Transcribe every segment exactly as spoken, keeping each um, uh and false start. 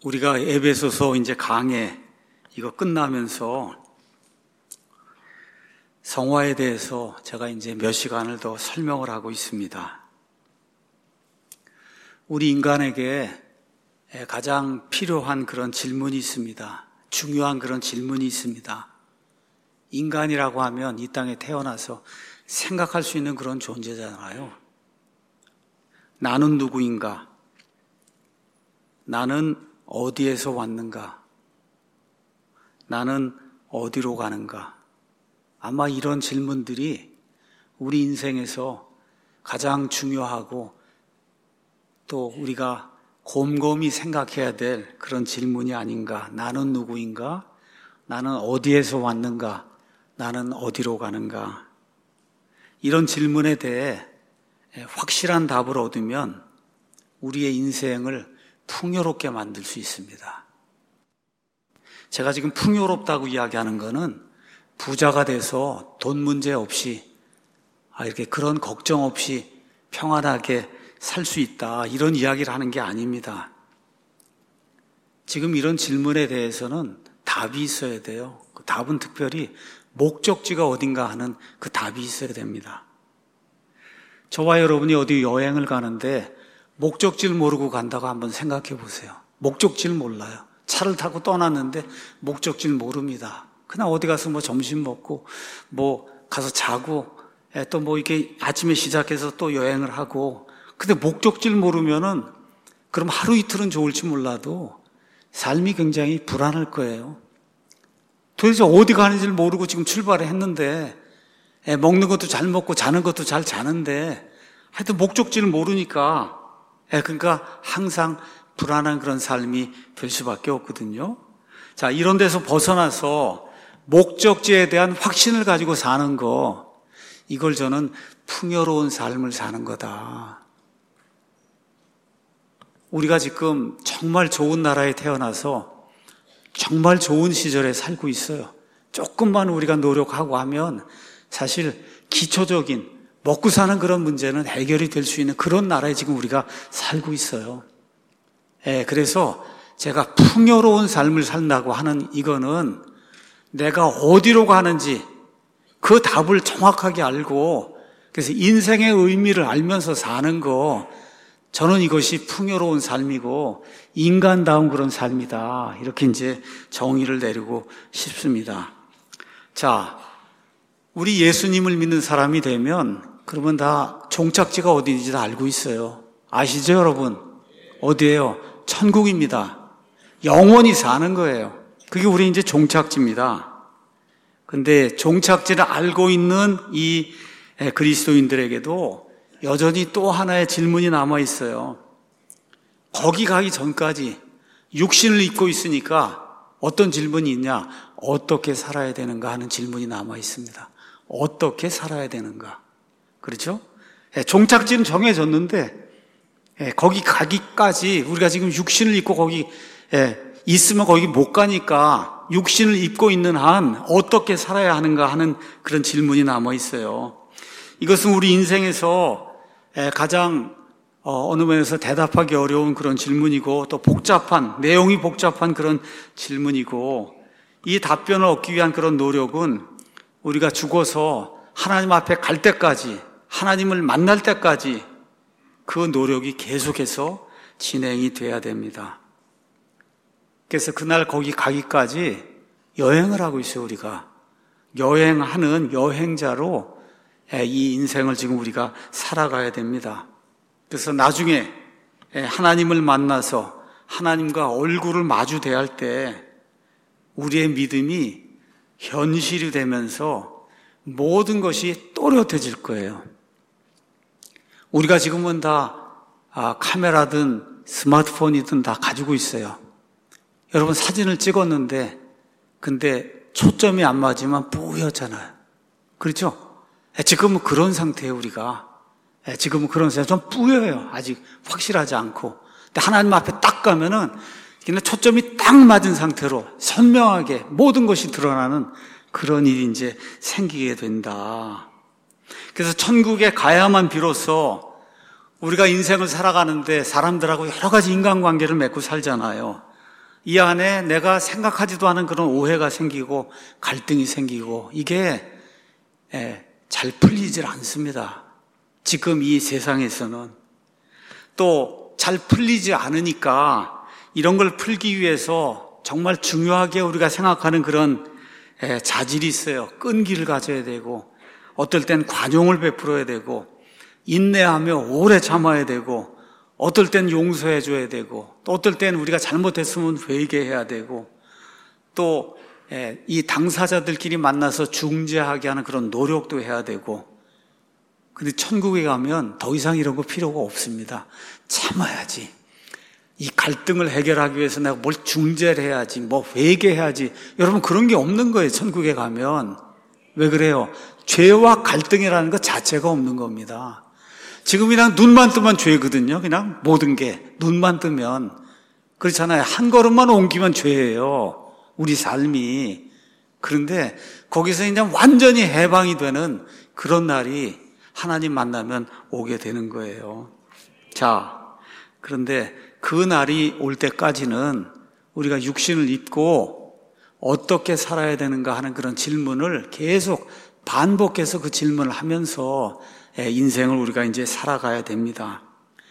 우리가 에베소서 이제 강해 이거 끝나면서 성화에 대해서 제가 이제 몇 시간을 더 설명을 하고 있습니다. 우리 인간에게 가장 필요한 그런 질문이 있습니다. 중요한 그런 질문이 있습니다. 인간이라고 하면 이 땅에 태어나서 생각할 수 있는 그런 존재잖아요. 나는 누구인가? 나는 어디에서 왔는가? 나는 어디로 가는가? 아마 이런 질문들이 우리 인생에서 가장 중요하고 또 우리가 곰곰이 생각해야 될 그런 질문이 아닌가. 나는 누구인가? 나는 어디에서 왔는가? 나는 어디로 가는가? 이런 질문에 대해 확실한 답을 얻으면 우리의 인생을 풍요롭게 만들 수 있습니다. 제가 지금 풍요롭다고 이야기하는 거는 부자가 돼서 돈 문제 없이 이렇게 그런 걱정 없이 평안하게 살 수 있다 이런 이야기를 하는 게 아닙니다. 지금 이런 질문에 대해서는 답이 있어야 돼요. 그 답은 특별히 목적지가 어딘가 하는 그 답이 있어야 됩니다. 저와 여러분이 어디 여행을 가는데 목적지를 모르고 간다고 한번 생각해 보세요. 목적지를 몰라요. 차를 타고 떠났는데 목적지를 모릅니다. 그냥 어디 가서 뭐 점심 먹고 뭐 가서 자고 또 뭐 이렇게 아침에 시작해서 또 여행을 하고 근데 목적지를 모르면은 그럼 하루 이틀은 좋을지 몰라도 삶이 굉장히 불안할 거예요. 도대체 어디 가는지를 모르고 지금 출발을 했는데 먹는 것도 잘 먹고 자는 것도 잘 자는데 하여튼 목적지를 모르니까 그러니까 항상 불안한 그런 삶이 될 수밖에 없거든요. 자, 이런 데서 벗어나서 목적지에 대한 확신을 가지고 사는 거, 이걸 저는 풍요로운 삶을 사는 거다. 우리가 지금 정말 좋은 나라에 태어나서 정말 좋은 시절에 살고 있어요. 조금만 우리가 노력하고 하면 사실 기초적인 먹고 사는 그런 문제는 해결이 될 수 있는 그런 나라에 지금 우리가 살고 있어요. 예, 그래서 제가 풍요로운 삶을 산다고 하는 이거는 내가 어디로 가는지 그 답을 정확하게 알고 그래서 인생의 의미를 알면서 사는 거, 저는 이것이 풍요로운 삶이고 인간다운 그런 삶이다. 이렇게 이제 정의를 내리고 싶습니다. 자, 우리 예수님을 믿는 사람이 되면 그러면 다 종착지가 어디인지 다 알고 있어요. 아시죠, 여러분? 어디예요? 천국입니다. 영원히 사는 거예요. 그게 우리 이제 종착지입니다. 근데 종착지를 알고 있는 이 그리스도인들에게도 여전히 또 하나의 질문이 남아 있어요. 거기 가기 전까지 육신을 입고 있으니까 어떤 질문이 있냐? 어떻게 살아야 되는가 하는 질문이 남아 있습니다. 어떻게 살아야 되는가? 그렇죠? 종착지는 정해졌는데 거기 가기까지 우리가 지금 육신을 입고 거기 있으면 거기 못 가니까 육신을 입고 있는 한 어떻게 살아야 하는가 하는 그런 질문이 남아 있어요. 이것은 우리 인생에서 가장 어느 면에서 대답하기 어려운 그런 질문이고 또 복잡한, 내용이 복잡한 그런 질문이고 이 답변을 얻기 위한 그런 노력은 우리가 죽어서 하나님 앞에 갈 때까지, 하나님을 만날 때까지 그 노력이 계속해서 진행이 돼야 됩니다. 그래서 그날 거기 가기까지 여행을 하고 있어요, 우리가. 여행하는 여행자로 이 인생을 지금 우리가 살아가야 됩니다. 그래서 나중에 하나님을 만나서 하나님과 얼굴을 마주 대할 때 우리의 믿음이 현실이 되면서 모든 것이 또렷해질 거예요. 우리가 지금은 다 카메라든 스마트폰이든 다 가지고 있어요. 여러분 사진을 찍었는데 근데 초점이 안 맞으면 뿌옇잖아요. 그렇죠? 지금은 그런 상태예요, 우리가. 지금은 그런 상태, 좀 뿌여요. 아직 확실하지 않고. 근데 하나님 앞에 딱 가면은 그냥 초점이 딱 맞은 상태로 선명하게 모든 것이 드러나는 그런 일이 이제 생기게 된다. 그래서 천국에 가야만 비로소 우리가 인생을 살아가는데 사람들하고 여러 가지 인간관계를 맺고 살잖아요. 이 안에 내가 생각하지도 않은 그런 오해가 생기고 갈등이 생기고 이게 잘 풀리질 않습니다. 지금 이 세상에서는. 또 잘 풀리지 않으니까 이런 걸 풀기 위해서 정말 중요하게 우리가 생각하는 그런 자질이 있어요. 끈기를 가져야 되고, 어떨 땐 관용을 베풀어야 되고, 인내하며 오래 참아야 되고, 어떨 땐 용서해 줘야 되고, 또 어떨 땐 우리가 잘못했으면 회개해야 되고, 또 이 당사자들끼리 만나서 중재하게 하는 그런 노력도 해야 되고. 근데 천국에 가면 더 이상 이런 거 필요가 없습니다. 참아야지. 이 갈등을 해결하기 위해서 내가 뭘 중재를 해야지, 뭐 회개해야지. 여러분, 그런 게 없는 거예요, 천국에 가면. 왜 그래요? 죄와 갈등이라는 것 자체가 없는 겁니다. 지금 그냥 눈만 뜨면 죄거든요. 그냥 모든 게 눈만 뜨면. 그렇잖아요. 한 걸음만 옮기면 죄예요, 우리 삶이. 그런데 거기서 이제 완전히 해방이 되는 그런 날이 하나님 만나면 오게 되는 거예요. 자, 그런데 그 날이 올 때까지는 우리가 육신을 입고 어떻게 살아야 되는가 하는 그런 질문을 계속 반복해서 그 질문을 하면서 인생을 우리가 이제 살아가야 됩니다.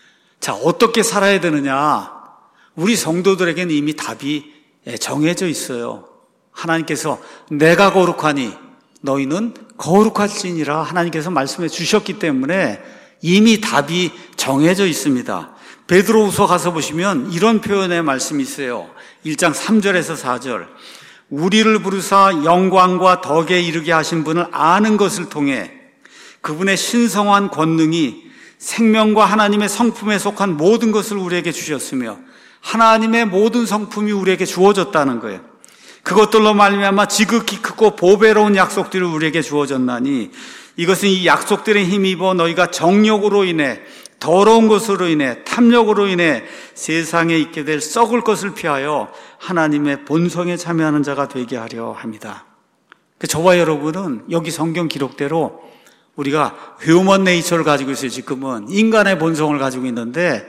자, 어떻게 살아야 되느냐? 우리 성도들에게는 이미 답이 정해져 있어요. 하나님께서 내가 거룩하니 너희는 거룩할지니라 하나님께서 말씀해 주셨기 때문에 이미 답이 정해져 있습니다. 베드로후서 가서 보시면 이런 표현의 말씀이 있어요. 일 장 삼 절에서 사 절. 우리를 부르사 영광과 덕에 이르게 하신 분을 아는 것을 통해 그분의 신성한 권능이 생명과 하나님의 성품에 속한 모든 것을 우리에게 주셨으며 하나님의 모든 성품이 우리에게 주어졌다는 거예요. 그것들로 말미암아 지극히 크고 보배로운 약속들이 우리에게 주어졌나니 이것은 이 약속들에 힘입어 너희가 정욕으로 인해 더러운 것으로 인해 탐욕으로 인해 세상에 있게 될 썩을 것을 피하여 하나님의 본성에 참여하는 자가 되게 하려 합니다. 저와 여러분은 여기 성경 기록대로 우리가 휴먼 네이처를 가지고 있어요. 지금은 인간의 본성을 가지고 있는데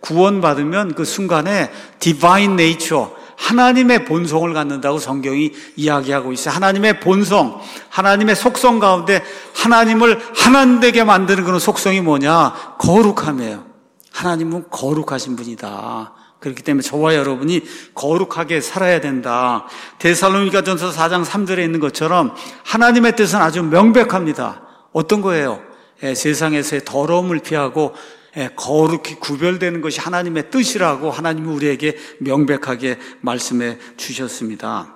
구원받으면 그 순간에 디바인 네이처, 하나님의 본성을 갖는다고 성경이 이야기하고 있어요. 하나님의 본성, 하나님의 속성 가운데 하나님을 하나님 되게 만드는 그런 속성이 뭐냐? 거룩함이에요. 하나님은 거룩하신 분이다. 그렇기 때문에 저와 여러분이 거룩하게 살아야 된다. 데살로니가전서 사 장 삼 절에 있는 것처럼 하나님의 뜻은 아주 명백합니다. 어떤 거예요? 예, 세상에서의 더러움을 피하고 예, 거룩히 구별되는 것이 하나님의 뜻이라고 하나님이 우리에게 명백하게 말씀해 주셨습니다.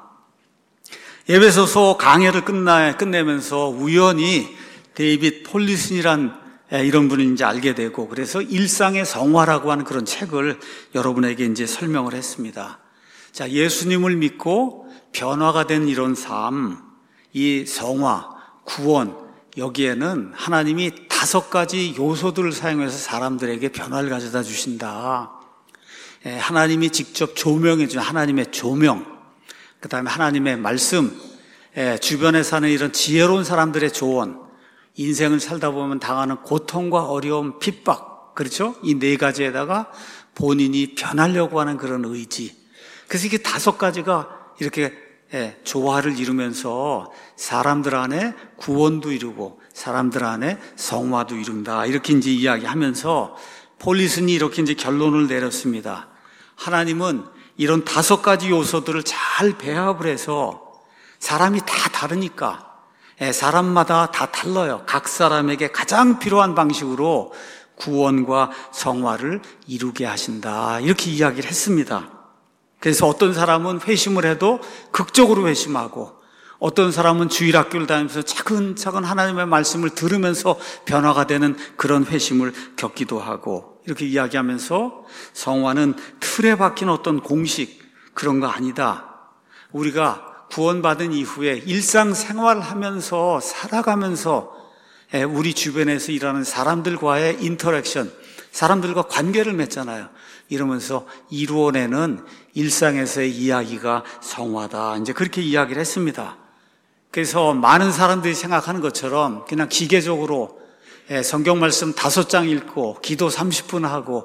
에베소서 강해를 끝나, 끝내면서 우연히 데이빗 폴리슨이란 예, 이런 분인지 알게 되고 그래서 일상의 성화라고 하는 그런 책을 여러분에게 이제 설명을 했습니다. 자, 예수님을 믿고 변화가 된 이런 삶, 이 성화, 구원, 여기에는 하나님이 다섯 가지 요소들을 사용해서 사람들에게 변화를 가져다 주신다. 하나님이 직접 조명해 준 하나님의 조명, 그 다음에 하나님의 말씀, 주변에 사는 이런 지혜로운 사람들의 조언, 인생을 살다 보면 당하는 고통과 어려움, 핍박, 그렇죠? 이 네 가지에다가 본인이 변하려고 하는 그런 의지. 그래서 이게 다섯 가지가 이렇게 예, 조화를 이루면서 사람들 안에 구원도 이루고 사람들 안에 성화도 이룬다. 이렇게 이제 이야기하면서 폴리슨이 이렇게 이제 결론을 내렸습니다. 하나님은 이런 다섯 가지 요소들을 잘 배합을 해서 사람이 다 다르니까 예, 사람마다 다 달라요. 각 사람에게 가장 필요한 방식으로 구원과 성화를 이루게 하신다. 이렇게 이야기를 했습니다. 그래서 어떤 사람은 회심을 해도 극적으로 회심하고 어떤 사람은 주일학교를 다니면서 차근차근 하나님의 말씀을 들으면서 변화가 되는 그런 회심을 겪기도 하고 이렇게 이야기하면서 성화는 틀에 박힌 어떤 공식 그런 거 아니다. 우리가 구원받은 이후에 일상생활을 하면서 살아가면서 우리 주변에서 일하는 사람들과의 인터랙션, 사람들과 관계를 맺잖아요. 이러면서 이루어내는 일상에서의 이야기가 성화다. 이제 그렇게 이야기를 했습니다. 그래서 많은 사람들이 생각하는 것처럼 그냥 기계적으로 성경 말씀 다섯 장 읽고 기도 삼십 분 하고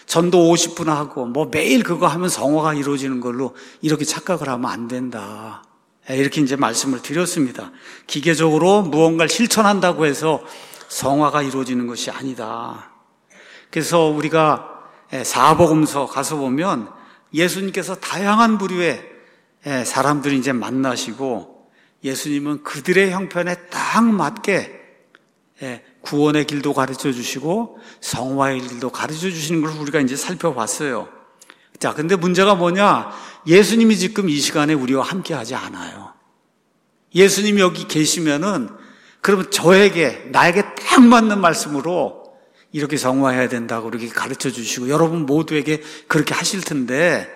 전도 오십 분 하고 뭐 매일 그거 하면 성화가 이루어지는 걸로 이렇게 착각을 하면 안 된다. 이렇게 이제 말씀을 드렸습니다. 기계적으로 무언가를 실천한다고 해서 성화가 이루어지는 것이 아니다. 그래서 우리가 사복음서 가서 보면 예수님께서 다양한 부류의 사람들이 이제 만나시고 예수님은 그들의 형편에 딱 맞게 구원의 길도 가르쳐 주시고 성화의 길도 가르쳐 주시는 걸 우리가 이제 살펴봤어요. 자, 근데 문제가 뭐냐? 예수님이 지금 이 시간에 우리와 함께 하지 않아요. 예수님이 여기 계시면은 그러면 저에게, 나에게 딱 맞는 말씀으로 이렇게 성화해야 된다고 이렇게 가르쳐 주시고 여러분 모두에게 그렇게 하실 텐데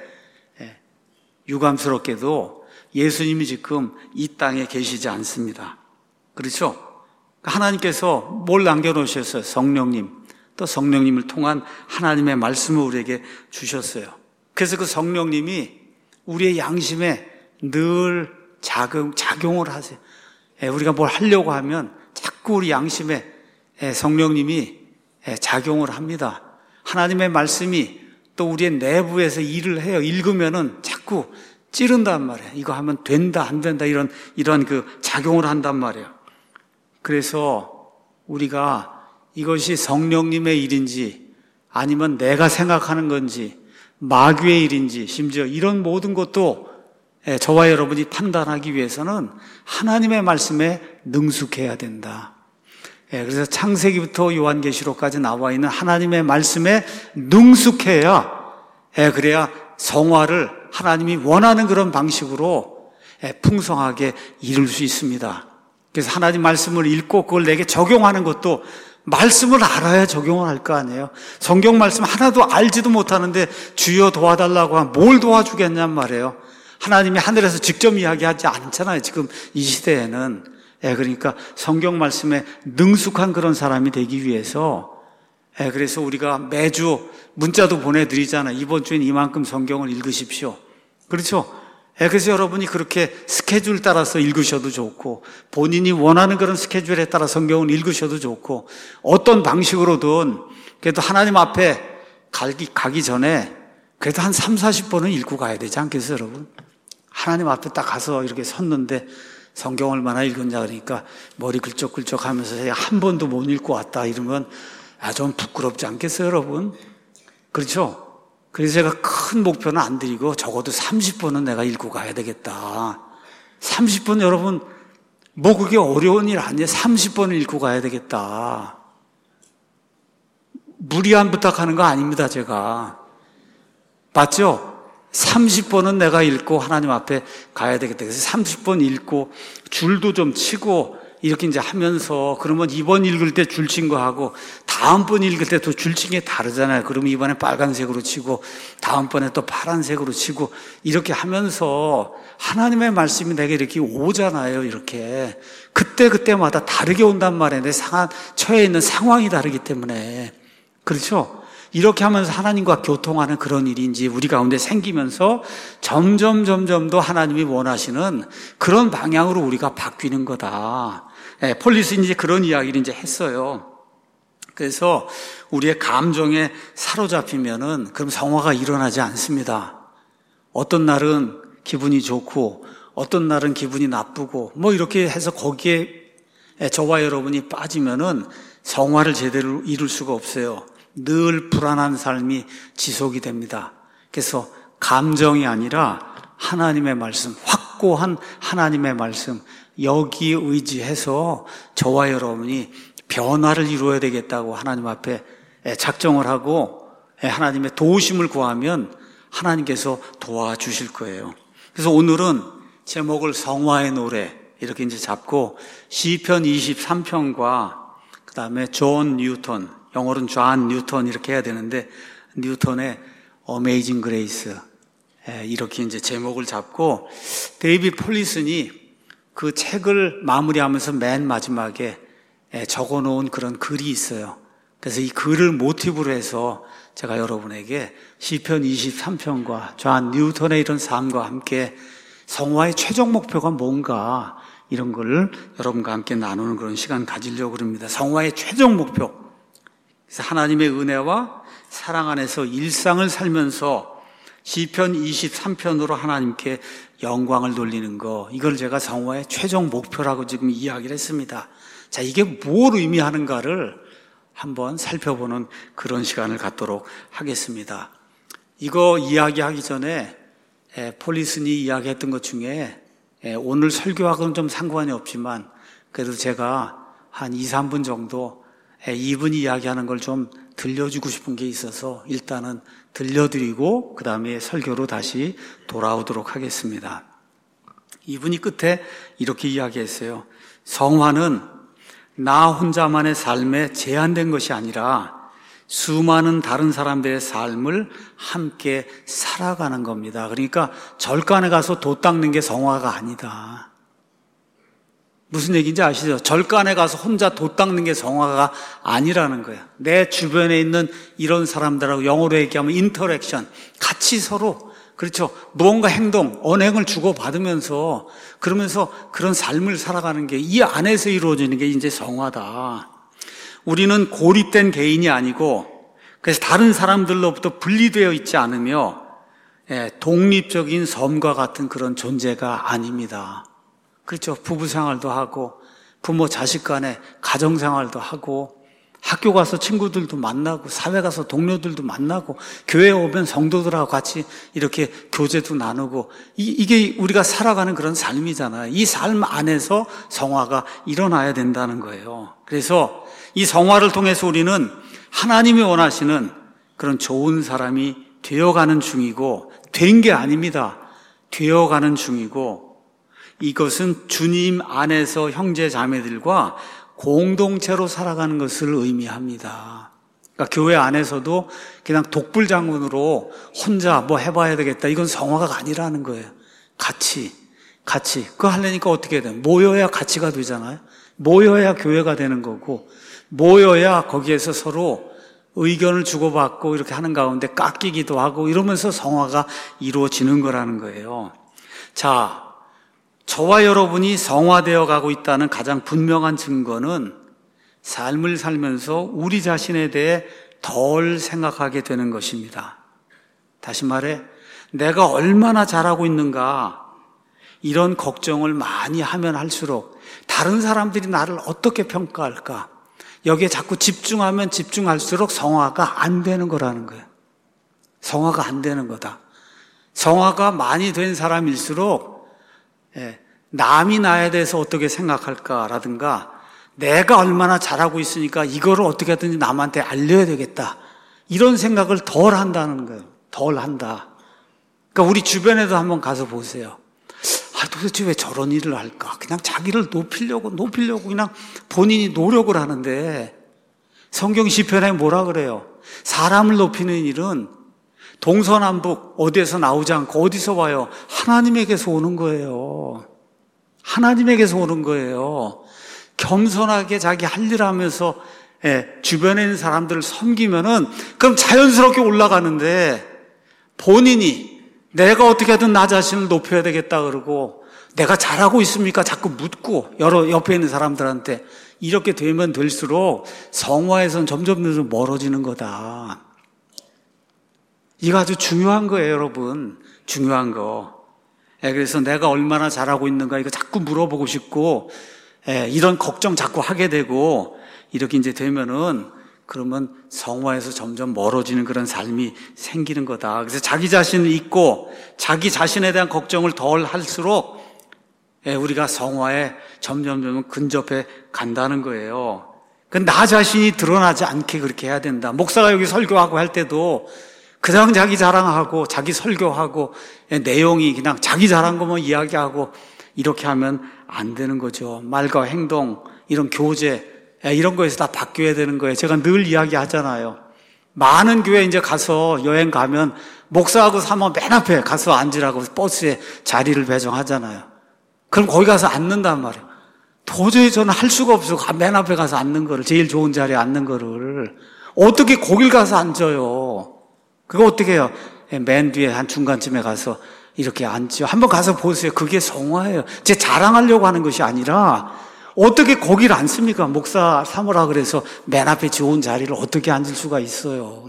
유감스럽게도 예수님이 지금 이 땅에 계시지 않습니다. 그렇죠? 하나님께서 뭘 남겨놓으셨어요? 성령님. 또 성령님을 통한 하나님의 말씀을 우리에게 주셨어요. 그래서 그 성령님이 우리의 양심에 늘 작용, 작용을 하세요. 우리가 뭘 하려고 하면 자꾸 우리 양심에 성령님이 작용을 합니다. 하나님의 말씀이 또 우리의 내부에서 일을 해요. 읽으면은 자꾸 찌른단 말이에요. 이거 하면 된다, 안 된다, 이런, 이런 그 작용을 한단 말이에요. 그래서 우리가 이것이 성령님의 일인지 아니면 내가 생각하는 건지 마귀의 일인지 심지어 이런 모든 것도 저와 여러분이 판단하기 위해서는 하나님의 말씀에 능숙해야 된다. 그래서 창세기부터 요한계시록까지 나와 있는 하나님의 말씀에 능숙해야 그래야 성화를 하나님이 원하는 그런 방식으로 풍성하게 이룰 수 있습니다. 그래서 하나님 말씀을 읽고 그걸 내게 적용하는 것도 말씀을 알아야 적용을 할 거 아니에요. 성경 말씀 하나도 알지도 못하는데 주여 도와달라고 하면 뭘 도와주겠냔 말이에요. 하나님이 하늘에서 직접 이야기하지 않잖아요. 지금 이 시대에는. 예, 그러니까 성경 말씀에 능숙한 그런 사람이 되기 위해서 예, 그래서 우리가 매주 문자도 보내드리잖아요. 이번 주엔 이만큼 성경을 읽으십시오. 그렇죠? 예, 그래서 여러분이 그렇게 스케줄 따라서 읽으셔도 좋고 본인이 원하는 그런 스케줄에 따라 성경을 읽으셔도 좋고 어떤 방식으로든 그래도 하나님 앞에 가기, 가기 전에 그래도 한 삼사십 번은 읽고 가야 되지 않겠어요, 여러분? 하나님 앞에 딱 가서 이렇게 섰는데 성경 얼마나 읽었냐 그러니까 머리 긁적긁적 하면서 한 번도 못 읽고 왔다 이러면 아, 좀 부끄럽지 않겠어요, 여러분? 그렇죠? 그래서 제가 큰 목표는 안 드리고 적어도 삼십 번은 내가 읽고 가야 되겠다. 삼십 번 여러분, 뭐 그게 어려운 일 아니에요. 삼십 번을 읽고 가야 되겠다. 무리한 부탁하는 거 아닙니다, 제가. 맞죠? 삼십 번은 내가 읽고 하나님 앞에 가야 되겠다. 그래서 삼십 번 읽고 줄도 좀 치고 이렇게 이제 하면서 그러면 이번 읽을 때 줄 친 거 하고 다음번 읽을 때 또 줄 친 게 다르잖아요. 그러면 이번에 빨간색으로 치고 다음번에 또 파란색으로 치고 이렇게 하면서 하나님의 말씀이 내게 이렇게 오잖아요. 이렇게 그때 그때마다 다르게 온단 말이에요. 내 상한 처해 있는 상황이 다르기 때문에 그렇죠? 이렇게 하면서 하나님과 교통하는 그런 일인지 우리 가운데 생기면서 점점 점점 더 하나님이 원하시는 그런 방향으로 우리가 바뀌는 거다. 예, 폴리스는 이제 그런 이야기를 이제 했어요. 그래서 우리의 감정에 사로잡히면은 그럼 성화가 일어나지 않습니다. 어떤 날은 기분이 좋고 어떤 날은 기분이 나쁘고 뭐 이렇게 해서 거기에 저와 여러분이 빠지면은 성화를 제대로 이룰 수가 없어요. 늘 불안한 삶이 지속이 됩니다. 그래서 감정이 아니라 하나님의 말씀, 확고한 하나님의 말씀, 여기에 의지해서 저와 여러분이 변화를 이루어야 되겠다고 하나님 앞에 작정을 하고 하나님의 도우심을 구하면 하나님께서 도와주실 거예요. 그래서 오늘은 제목을 성화의 노래 이렇게 이제 잡고 시편 이십삼 편과 그 다음에 존 뉴턴, 영어로는 존 뉴턴 이렇게 해야 되는데 뉴턴의 어메이징 그레이스 이렇게 이제 제목을 잡고 데이비드 폴리슨이 그 책을 마무리하면서 맨 마지막에 적어놓은 그런 글이 있어요. 그래서 이 글을 모티브로 해서 제가 여러분에게 시편 이십삼 편과 존 뉴턴의 이런 삶과 함께 성화의 최종 목표가 뭔가 이런 걸 여러분과 함께 나누는 그런 시간 가지려고 합니다. 성화의 최종 목표. 그래서 하나님의 은혜와 사랑 안에서 일상을 살면서 시편 이십삼 편으로 하나님께 영광을 돌리는 거, 이걸 제가 성화의 최종 목표라고 지금 이야기를 했습니다. 자, 이게 뭘 의미하는가를 한번 살펴보는 그런 시간을 갖도록 하겠습니다. 이거 이야기하기 전에 폴리슨이 이야기했던 것 중에 오늘 설교하고는 좀 상관이 없지만 그래도 제가 한 이, 삼 분 정도 이분이 이야기하는 걸 좀 들려주고 싶은 게 있어서 일단은 들려드리고 그 다음에 설교로 다시 돌아오도록 하겠습니다. 이분이 끝에 이렇게 이야기했어요. 성화는 나 혼자만의 삶에 제한된 것이 아니라 수많은 다른 사람들의 삶을 함께 살아가는 겁니다. 그러니까 절간에 가서 돛 닦는 게 성화가 아니다. 무슨 얘기인지 아시죠? 절간에 가서 혼자 돛 닦는 게 성화가 아니라는 거예요. 내 주변에 있는 이런 사람들하고 영어로 얘기하면 인터랙션, 같이 서로, 그렇죠, 무언가 행동, 언행을 주고받으면서 그러면서 그런 삶을 살아가는 게 이 안에서 이루어지는 게 이제 성화다. 우리는 고립된 개인이 아니고 그래서 다른 사람들로부터 분리되어 있지 않으며 독립적인 섬과 같은 그런 존재가 아닙니다. 그렇죠. 부부 생활도 하고 부모 자식 간에 가정 생활도 하고 학교 가서 친구들도 만나고 사회 가서 동료들도 만나고 교회에 오면 성도들하고 같이 이렇게 교제도 나누고 이, 이게 우리가 살아가는 그런 삶이잖아요. 이 삶 안에서 성화가 일어나야 된다는 거예요. 그래서 이 성화를 통해서 우리는 하나님이 원하시는 그런 좋은 사람이 되어가는 중이고 된 게 아닙니다. 되어가는 중이고 이것은 주님 안에서 형제 자매들과 공동체로 살아가는 것을 의미합니다. 그러니까 교회 안에서도 그냥 독불장군으로 혼자 뭐 해봐야 되겠다, 이건 성화가 아니라는 거예요. 같이 같이 그거 하려니까 어떻게 해야 돼요? 모여야 가치가 되잖아요. 모여야 교회가 되는 거고 모여야 거기에서 서로 의견을 주고받고 이렇게 하는 가운데 깎이기도 하고 이러면서 성화가 이루어지는 거라는 거예요. 자, 저와 여러분이 성화되어 가고 있다는 가장 분명한 증거는 삶을 살면서 우리 자신에 대해 덜 생각하게 되는 것입니다. 다시 말해, 내가 얼마나 잘하고 있는가, 이런 걱정을 많이 하면 할수록 다른 사람들이 나를 어떻게 평가할까, 여기에 자꾸 집중하면 집중할수록 성화가 안 되는 거라는 거예요. 성화가 안 되는 거다. 성화가 많이 된 사람일수록 예, 남이 나에 대해서 어떻게 생각할까라든가 내가 얼마나 잘하고 있으니까 이거를 어떻게 하든지 남한테 알려야 되겠다, 이런 생각을 덜 한다는 거예요. 덜 한다. 그러니까 우리 주변에도 한번 가서 보세요. 아, 도대체 왜 저런 일을 할까? 그냥 자기를 높이려고 높이려고 그냥 본인이 노력을 하는데 성경 시편에 뭐라 그래요? 사람을 높이는 일은 동서남북 어디에서 나오지 않고 어디서 와요? 하나님에게서 오는 거예요. 하나님에게서 오는 거예요. 겸손하게 자기 할 일 하면서 예, 주변에 있는 사람들을 섬기면은 그럼 자연스럽게 올라가는데 본인이 내가 어떻게 하든 나 자신을 높여야 되겠다 그러고 내가 잘하고 있습니까? 자꾸 묻고 여러 옆에 있는 사람들한테 이렇게 되면 될수록 성화에서는 점점 더 멀어지는 거다. 이거 아주 중요한 거예요, 여러분. 중요한 거. 예, 그래서 내가 얼마나 잘하고 있는가 이거 자꾸 물어보고 싶고 예, 이런 걱정 자꾸 하게 되고 이렇게 이제 되면은 그러면 성화에서 점점 멀어지는 그런 삶이 생기는 거다. 그래서 자기 자신을 잊고 자기 자신에 대한 걱정을 덜 할수록 예, 우리가 성화에 점점 점점 근접해 간다는 거예요. 나 자신이 드러나지 않게 그렇게 해야 된다. 목사가 여기 설교하고 할 때도 그냥 자기 자랑하고 자기 설교하고 내용이 그냥 자기 잘한 것만 이야기하고 이렇게 하면 안 되는 거죠. 말과 행동, 이런 교제 이런 거에서 다 바뀌어야 되는 거예요. 제가 늘 이야기하잖아요. 많은 교회 이제 가서 여행 가면 목사하고 사모 맨 앞에 가서 앉으라고 버스에 자리를 배정하잖아요. 그럼 거기 가서 앉는단 말이에요. 도저히 저는 할 수가 없어요. 맨 앞에 가서 앉는 거를, 제일 좋은 자리에 앉는 거를 어떻게 거길 가서 앉아요. 그거 어떻게 해요? 맨 뒤에 한 중간쯤에 가서 이렇게 앉죠. 한번 가서 보세요. 그게 성화예요. 제 자랑하려고 하는 것이 아니라 어떻게 거기를 앉습니까? 목사 삼으라 그래서 맨 앞에 좋은 자리를 어떻게 앉을 수가 있어요.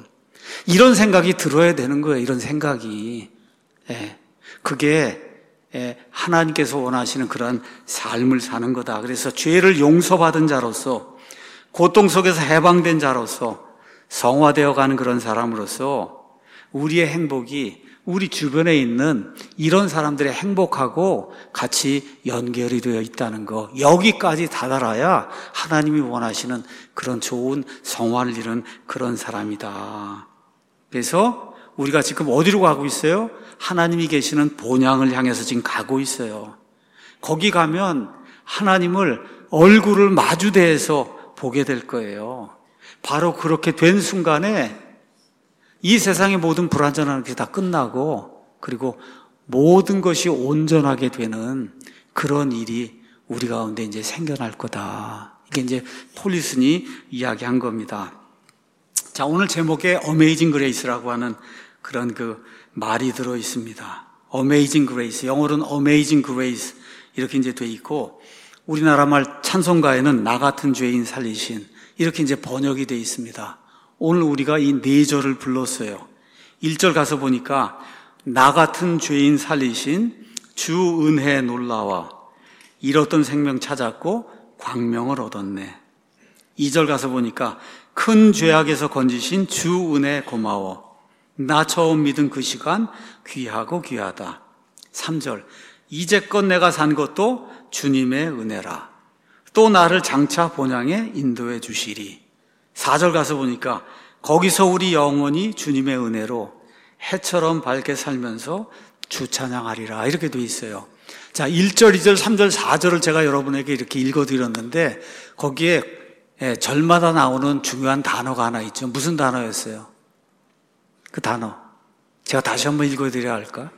이런 생각이 들어야 되는 거예요. 이런 생각이. 예. 그게 예, 하나님께서 원하시는 그런 삶을 사는 거다. 그래서 죄를 용서받은 자로서, 고통 속에서 해방된 자로서, 성화되어 가는 그런 사람으로서 우리의 행복이 우리 주변에 있는 이런 사람들의 행복하고 같이 연결이 되어 있다는 거, 여기까지 다다라야 하나님이 원하시는 그런 좋은 성화를 이룬 그런 사람이다. 그래서 우리가 지금 어디로 가고 있어요? 하나님이 계시는 본향을 향해서 지금 가고 있어요. 거기 가면 하나님을 얼굴을 마주대해서 보게 될 거예요. 바로 그렇게 된 순간에 이 세상의 모든 불완전한 것이 다 끝나고, 그리고 모든 것이 온전하게 되는 그런 일이 우리 가운데 이제 생겨날 거다. 이게 이제 폴리슨이 이야기한 겁니다. 자, 오늘 제목에 Amazing Grace라고 하는 그런 그 말이 들어 있습니다. Amazing Grace, 영어로는 Amazing Grace 이렇게 이제 돼 있고, 우리나라 말 찬송가에는 나 같은 죄인 살리신 이렇게 이제 번역이 돼 있습니다. 오늘 우리가 이 네 절을 불렀어요. 일 절 가서 보니까 나 같은 죄인 살리신 주 은혜 놀라와 잃었던 생명 찾았고 광명을 얻었네. 이 절 가서 보니까 큰 죄악에서 건지신 주 은혜 고마워. 나 처음 믿은 그 시간 귀하고 귀하다. 삼 절 이제껏 내가 산 것도 주님의 은혜라. 또 나를 장차 본향에 인도해 주시리. 사 절 가서 보니까 거기서 우리 영원히 주님의 은혜로 해처럼 밝게 살면서 주 찬양하리라. 이렇게 돼 있어요. 자, 일 절, 이 절, 삼 절, 사 절을 제가 여러분에게 이렇게 읽어드렸는데 거기에 절마다 나오는 중요한 단어가 하나 있죠. 무슨 단어였어요? 그 단어 제가 다시 한번 읽어드려야 할까?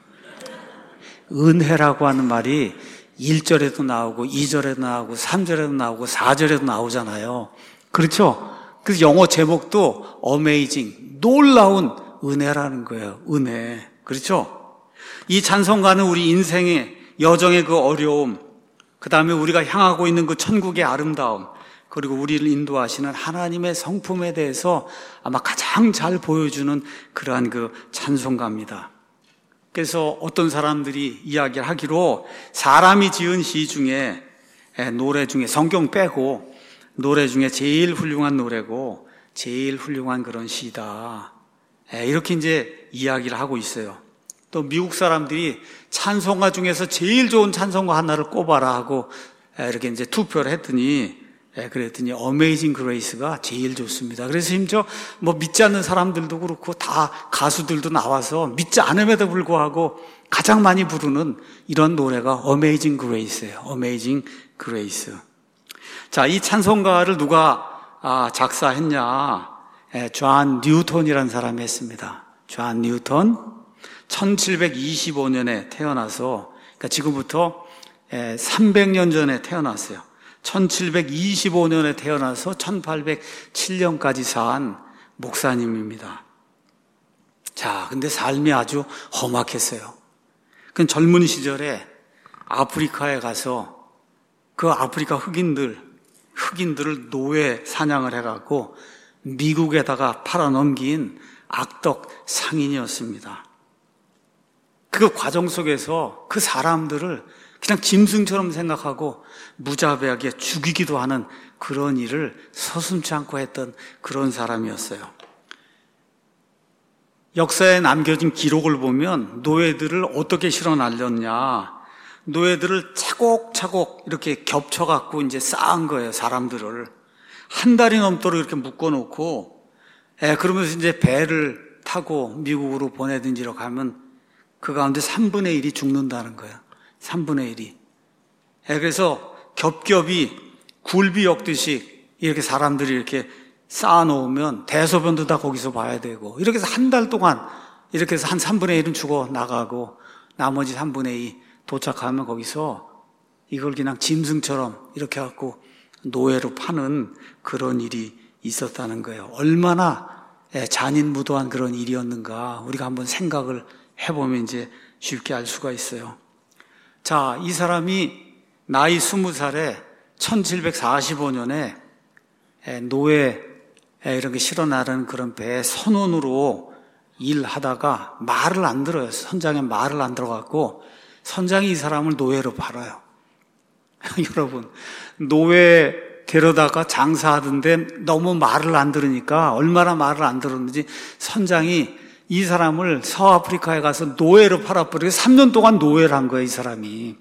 은혜라고 하는 말이 일 절에도 나오고 이 절에도 나오고 삼 절에도 나오고 사 절에도 나오잖아요. 그렇죠? 그래서 영어 제목도 Amazing, 놀라운 은혜라는 거예요. 은혜. 그렇죠? 이 찬송가는 우리 인생의 여정의 그 어려움, 그 다음에 우리가 향하고 있는 그 천국의 아름다움, 그리고 우리를 인도하시는 하나님의 성품에 대해서 아마 가장 잘 보여주는 그러한 그 찬송가입니다. 그래서 어떤 사람들이 이야기를 하기로 사람이 지은 시 중에, 노래 중에, 성경 빼고 노래 중에 제일 훌륭한 노래고 제일 훌륭한 그런 시다. 이렇게 이제 이야기를 하고 있어요. 또 미국 사람들이 찬송가 중에서 제일 좋은 찬송가 하나를 꼽아라 하고 이렇게 이제 투표를 했더니, 그랬더니 Amazing Grace가 제일 좋습니다. 그래서 심지어 뭐 믿지 않는 사람들도 그렇고 다 가수들도 나와서 믿지 않음에도 불구하고 가장 많이 부르는 이런 노래가 Amazing Grace예요. Amazing Grace. 자, 이 찬송가를 누가 아, 작사했냐? 존 뉴턴이라는 사람이 했습니다. 존 뉴턴, 천칠백이십오 년에 태어나서, 그러니까 지금부터 삼백 년 전에 태어났어요. 천칠백이십오 년에 태어나서 천팔백칠 년까지 산 목사님입니다. 자, 근데 삶이 아주 험악했어요. 그 젊은 시절에 아프리카에 가서 그 아프리카 흑인들, 흑인들을 노예 사냥을 해갖고 미국에다가 팔아넘긴 악덕 상인이었습니다. 그 과정 속에서 그 사람들을 그냥 짐승처럼 생각하고 무자비하게 죽이기도 하는 그런 일을 서슴지 않고 했던 그런 사람이었어요. 역사에 남겨진 기록을 보면 노예들을 어떻게 실어 날렸냐, 노예들을 차곡차곡 이렇게 겹쳐갖고 이제 쌓은 거예요. 사람들을 한 달이 넘도록 이렇게 묶어놓고, 예, 그러면서 이제 배를 타고 미국으로 보내든지 이렇게 하면 그 가운데 삼분의 일이 죽는다는 거예요. 삼분의 일이. 예, 그래서 겹겹이 굴비 엮듯이 이렇게 사람들이 이렇게 쌓아놓으면 대소변도 다 거기서 봐야 되고, 이렇게 해서 한 달 동안 이렇게 해서 한 삼분의 일은 죽어 나가고 나머지 삼분의 이 도착하면 거기서 이걸 그냥 짐승처럼 이렇게 갖고 노예로 파는 그런 일이 있었다는 거예요. 얼마나 잔인무도한 그런 일이었는가 우리가 한번 생각을 해보면 이제 쉽게 알 수가 있어요. 자, 이 사람이 나이 스무 살에 천칠백사십오 년에 노예 이런 게 실어 나르는 그런 배의 선원으로 일하다가 말을 안 들어요. 선장의 말을 안 들어갖고 선장이 이 사람을 노예로 팔아요. 여러분, 노예 데려다가 장사하던데 너무 말을 안 들으니까 얼마나 말을 안 들었는지 선장이 이 사람을 서아프리카에 가서 노예로 팔아버리고 삼 년 동안 노예를 한 거예요, 이 사람이.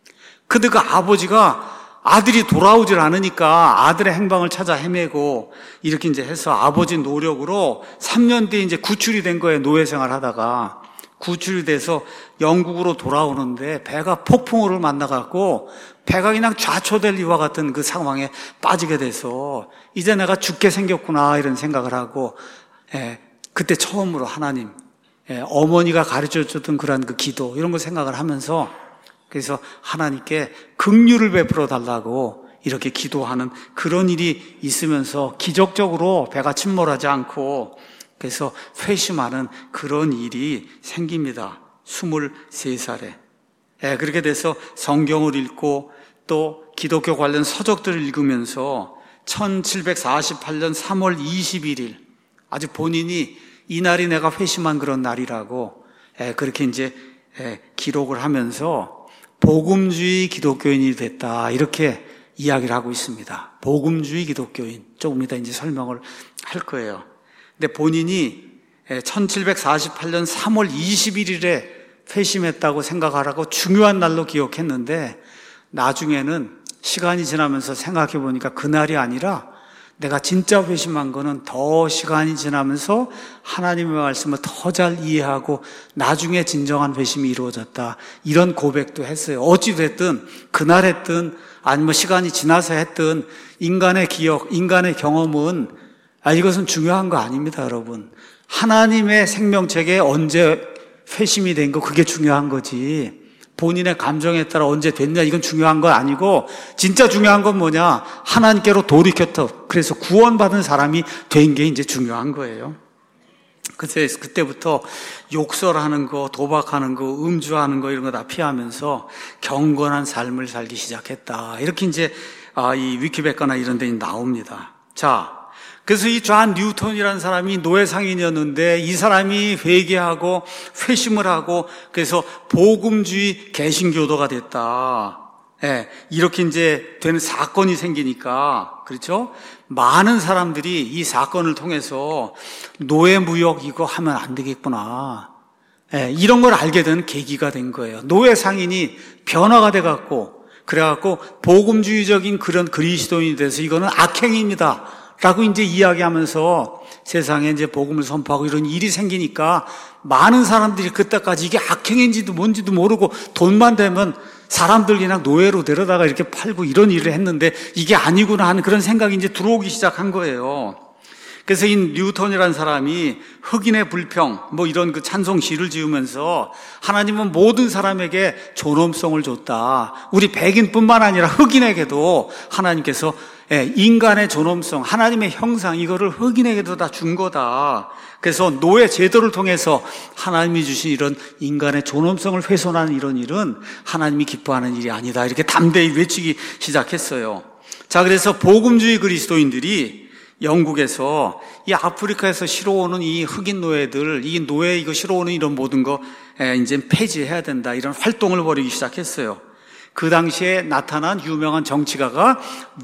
근데 그 아버지가 아들이 돌아오질 않으니까 아들의 행방을 찾아 헤매고 이렇게 이제 해서 아버지 노력으로 삼 년 뒤에 이제 구출이 된 거예요, 노예 생활 하다가. 구출이 돼서 영국으로 돌아오는데 배가 폭풍우를 만나갖고 배가 그냥 좌초될 이와 같은 그 상황에 빠지게 돼서 이제 내가 죽게 생겼구나 이런 생각을 하고, 예, 그때 처음으로 하나님, 예, 어머니가 가르쳐줬던 그런 그 기도 이런 거 생각을 하면서 그래서 하나님께 긍휼을 베풀어 달라고 이렇게 기도하는 그런 일이 있으면서 기적적으로 배가 침몰하지 않고 그래서 회심하는 그런 일이 생깁니다. 스물세 살에. 예, 그렇게 돼서 성경을 읽고 또 기독교 관련 서적들을 읽으면서 천칠백사십팔 년 삼월 이십일일 아주 본인이 이날이 내가 회심한 그런 날이라고 예, 그렇게 이제 예, 기록을 하면서 복음주의 기독교인이 됐다 이렇게 이야기를 하고 있습니다. 복음주의 기독교인 조금 이따 이제 설명을 할 거예요. 근데 본인이 천칠백사십팔 년 삼월 이십일일에 회심했다고 생각하라고 중요한 날로 기억했는데 나중에는 시간이 지나면서 생각해 보니까 그날이 아니라 내가 진짜 회심한 거는 더 시간이 지나면서 하나님의 말씀을 더 잘 이해하고 나중에 진정한 회심이 이루어졌다. 이런 고백도 했어요. 어찌 됐든 그날 했든 아니면 시간이 지나서 했든 인간의 기억, 인간의 경험은 아, 이것은 중요한 거 아닙니다, 여러분. 하나님의 생명책에 언제 회심이 된 거, 그게 중요한 거지. 본인의 감정에 따라 언제 됐냐, 이건 중요한 건 아니고, 진짜 중요한 건 뭐냐? 하나님께로 돌이켰다. 그래서 구원받은 사람이 된 게 이제 중요한 거예요. 그래서 그때부터 욕설하는 거, 도박하는 거, 음주하는 거, 이런 거 다 피하면서 경건한 삶을 살기 시작했다. 이렇게 이제, 이 위키백과나 이런 데 나옵니다. 자, 그래서 이 존 뉴턴이라는 사람이 노예 상인이었는데 이 사람이 회개하고 회심을 하고 그래서 복음주의 개신교도가 됐다. 예, 이렇게 이제 되는 사건이 생기니까 그렇죠? 많은 사람들이 이 사건을 통해서 노예 무역 이거 하면 안 되겠구나. 예, 이런 걸 알게 된 계기가 된 거예요. 노예 상인이 변화가 돼갖고 그래갖고 복음주의적인 그런 그리스도인이 돼서 이거는 악행입니다. 라고 이제 이야기하면서 세상에 이제 복음을 선포하고 이런 일이 생기니까 많은 사람들이 그때까지 이게 악행인지도 뭔지도 모르고 돈만 되면 사람들 그냥 노예로 데려다가 이렇게 팔고 이런 일을 했는데 이게 아니구나 하는 그런 생각이 이제 들어오기 시작한 거예요. 그래서 이 뉴턴이라는 사람이 흑인의 불평, 뭐 이런 그 찬송 시를 지으면서 하나님은 모든 사람에게 존엄성을 줬다. 우리 백인뿐만 아니라 흑인에게도 하나님께서 인간의 존엄성, 하나님의 형상, 이거를 흑인에게도 다 준 거다. 그래서 노예 제도를 통해서 하나님이 주신 이런 인간의 존엄성을 훼손하는 이런 일은 하나님이 기뻐하는 일이 아니다. 이렇게 담대히 외치기 시작했어요. 자, 그래서 복음주의 그리스도인들이 영국에서 이 아프리카에서 실어오는 이 흑인 노예들, 이 노예 이거 실어오는 이런 모든 거 이제 폐지해야 된다. 이런 활동을 벌이기 시작했어요. 그 당시에 나타난 유명한 정치가가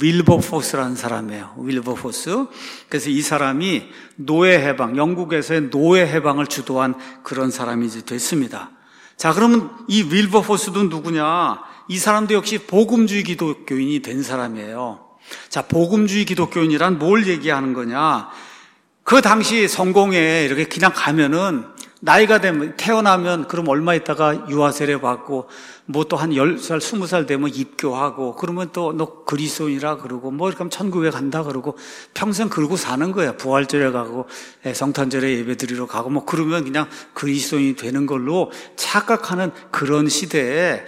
윌버포스라는 사람이에요. 윌버포스. 그래서 이 사람이 노예 해방, 영국에서의 노예 해방을 주도한 그런 사람이 이제 됐습니다. 자, 그러면 이 윌버포스도 누구냐? 이 사람도 역시 복음주의 기독교인이 된 사람이에요. 자, 복음주의 기독교인이란 뭘 얘기하는 거냐? 그 당시 성공에 이렇게 그냥 가면은 나이가 되면, 태어나면 그럼 얼마 있다가 유아세례 받고, 뭐 또 한 열 살, 스무 살 되면 입교하고, 그러면 또 너 그리스도인이라 그러고, 뭐 이렇게 하면 천국에 간다 그러고, 평생 그러고 사는 거야. 부활절에 가고, 성탄절에 예배 드리러 가고, 뭐 그러면 그냥 그리스도인이 되는 걸로 착각하는 그런 시대에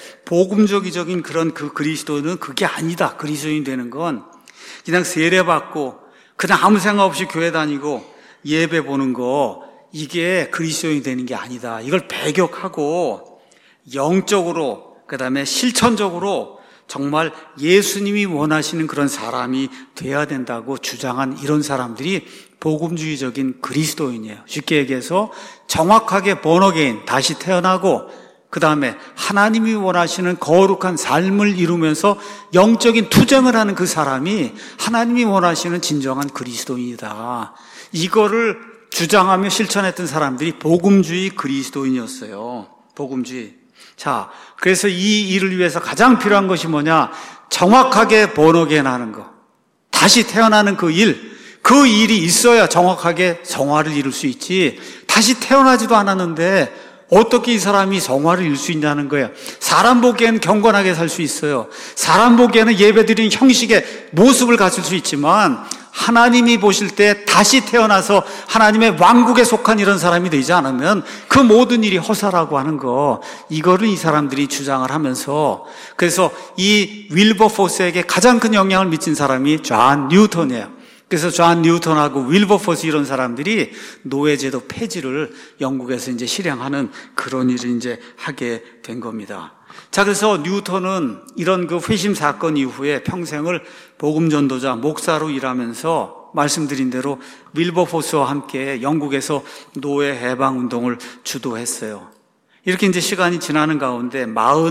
복음적인 그런 그 그리스도는 그게 아니다. 그리스도인이 되는 건 그냥 세례 받고, 그냥 아무 생각 없이 교회 다니고, 예배 보는 거, 이게 그리스도인이 되는 게 아니다. 이걸 배격하고 영적으로 그다음에 실천적으로 정말 예수님이 원하시는 그런 사람이 돼야 된다고 주장한 이런 사람들이 복음주의적인 그리스도인이에요. 쉽게 얘기해서 정확하게 본어게인, 다시 태어나고 그 다음에 하나님이 원하시는 거룩한 삶을 이루면서 영적인 투쟁을 하는 그 사람이 하나님이 원하시는 진정한 그리스도인이다. 이거를 주장하며 실천했던 사람들이 복음주의 그리스도인이었어요. 복음주의. 자, 그래서 이 일을 위해서 가장 필요한 것이 뭐냐? 정확하게 본어게인 하는 거. 다시 태어나는 그 일. 그 일이 있어야 정확하게 성화를 이룰 수 있지. 다시 태어나지도 않았는데 어떻게 이 사람이 성화를 이룰 수 있냐는 거예요. 사람 보기에는 경건하게 살 수 있어요. 사람 보기에는 예배드리는 형식의 모습을 갖출 수 있지만 하나님이 보실 때 다시 태어나서 하나님의 왕국에 속한 이런 사람이 되지 않으면 그 모든 일이 허사라고 하는 거, 이거를 이 사람들이 주장을 하면서, 그래서 이 윌버포스에게 가장 큰 영향을 미친 사람이 존 뉴턴이에요. 그래서 존 뉴턴하고 윌버포스 이런 사람들이 노예제도 폐지를 영국에서 이제 실행하는 그런 일을 이제 하게 된 겁니다. 자, 그래서 뉴턴은 이런 그 회심 사건 이후에 평생을 복음 전도자, 목사로 일하면서 말씀드린 대로 윌버포스와 함께 영국에서 노예 해방 운동을 주도했어요. 이렇게 이제 시간이 지나는 가운데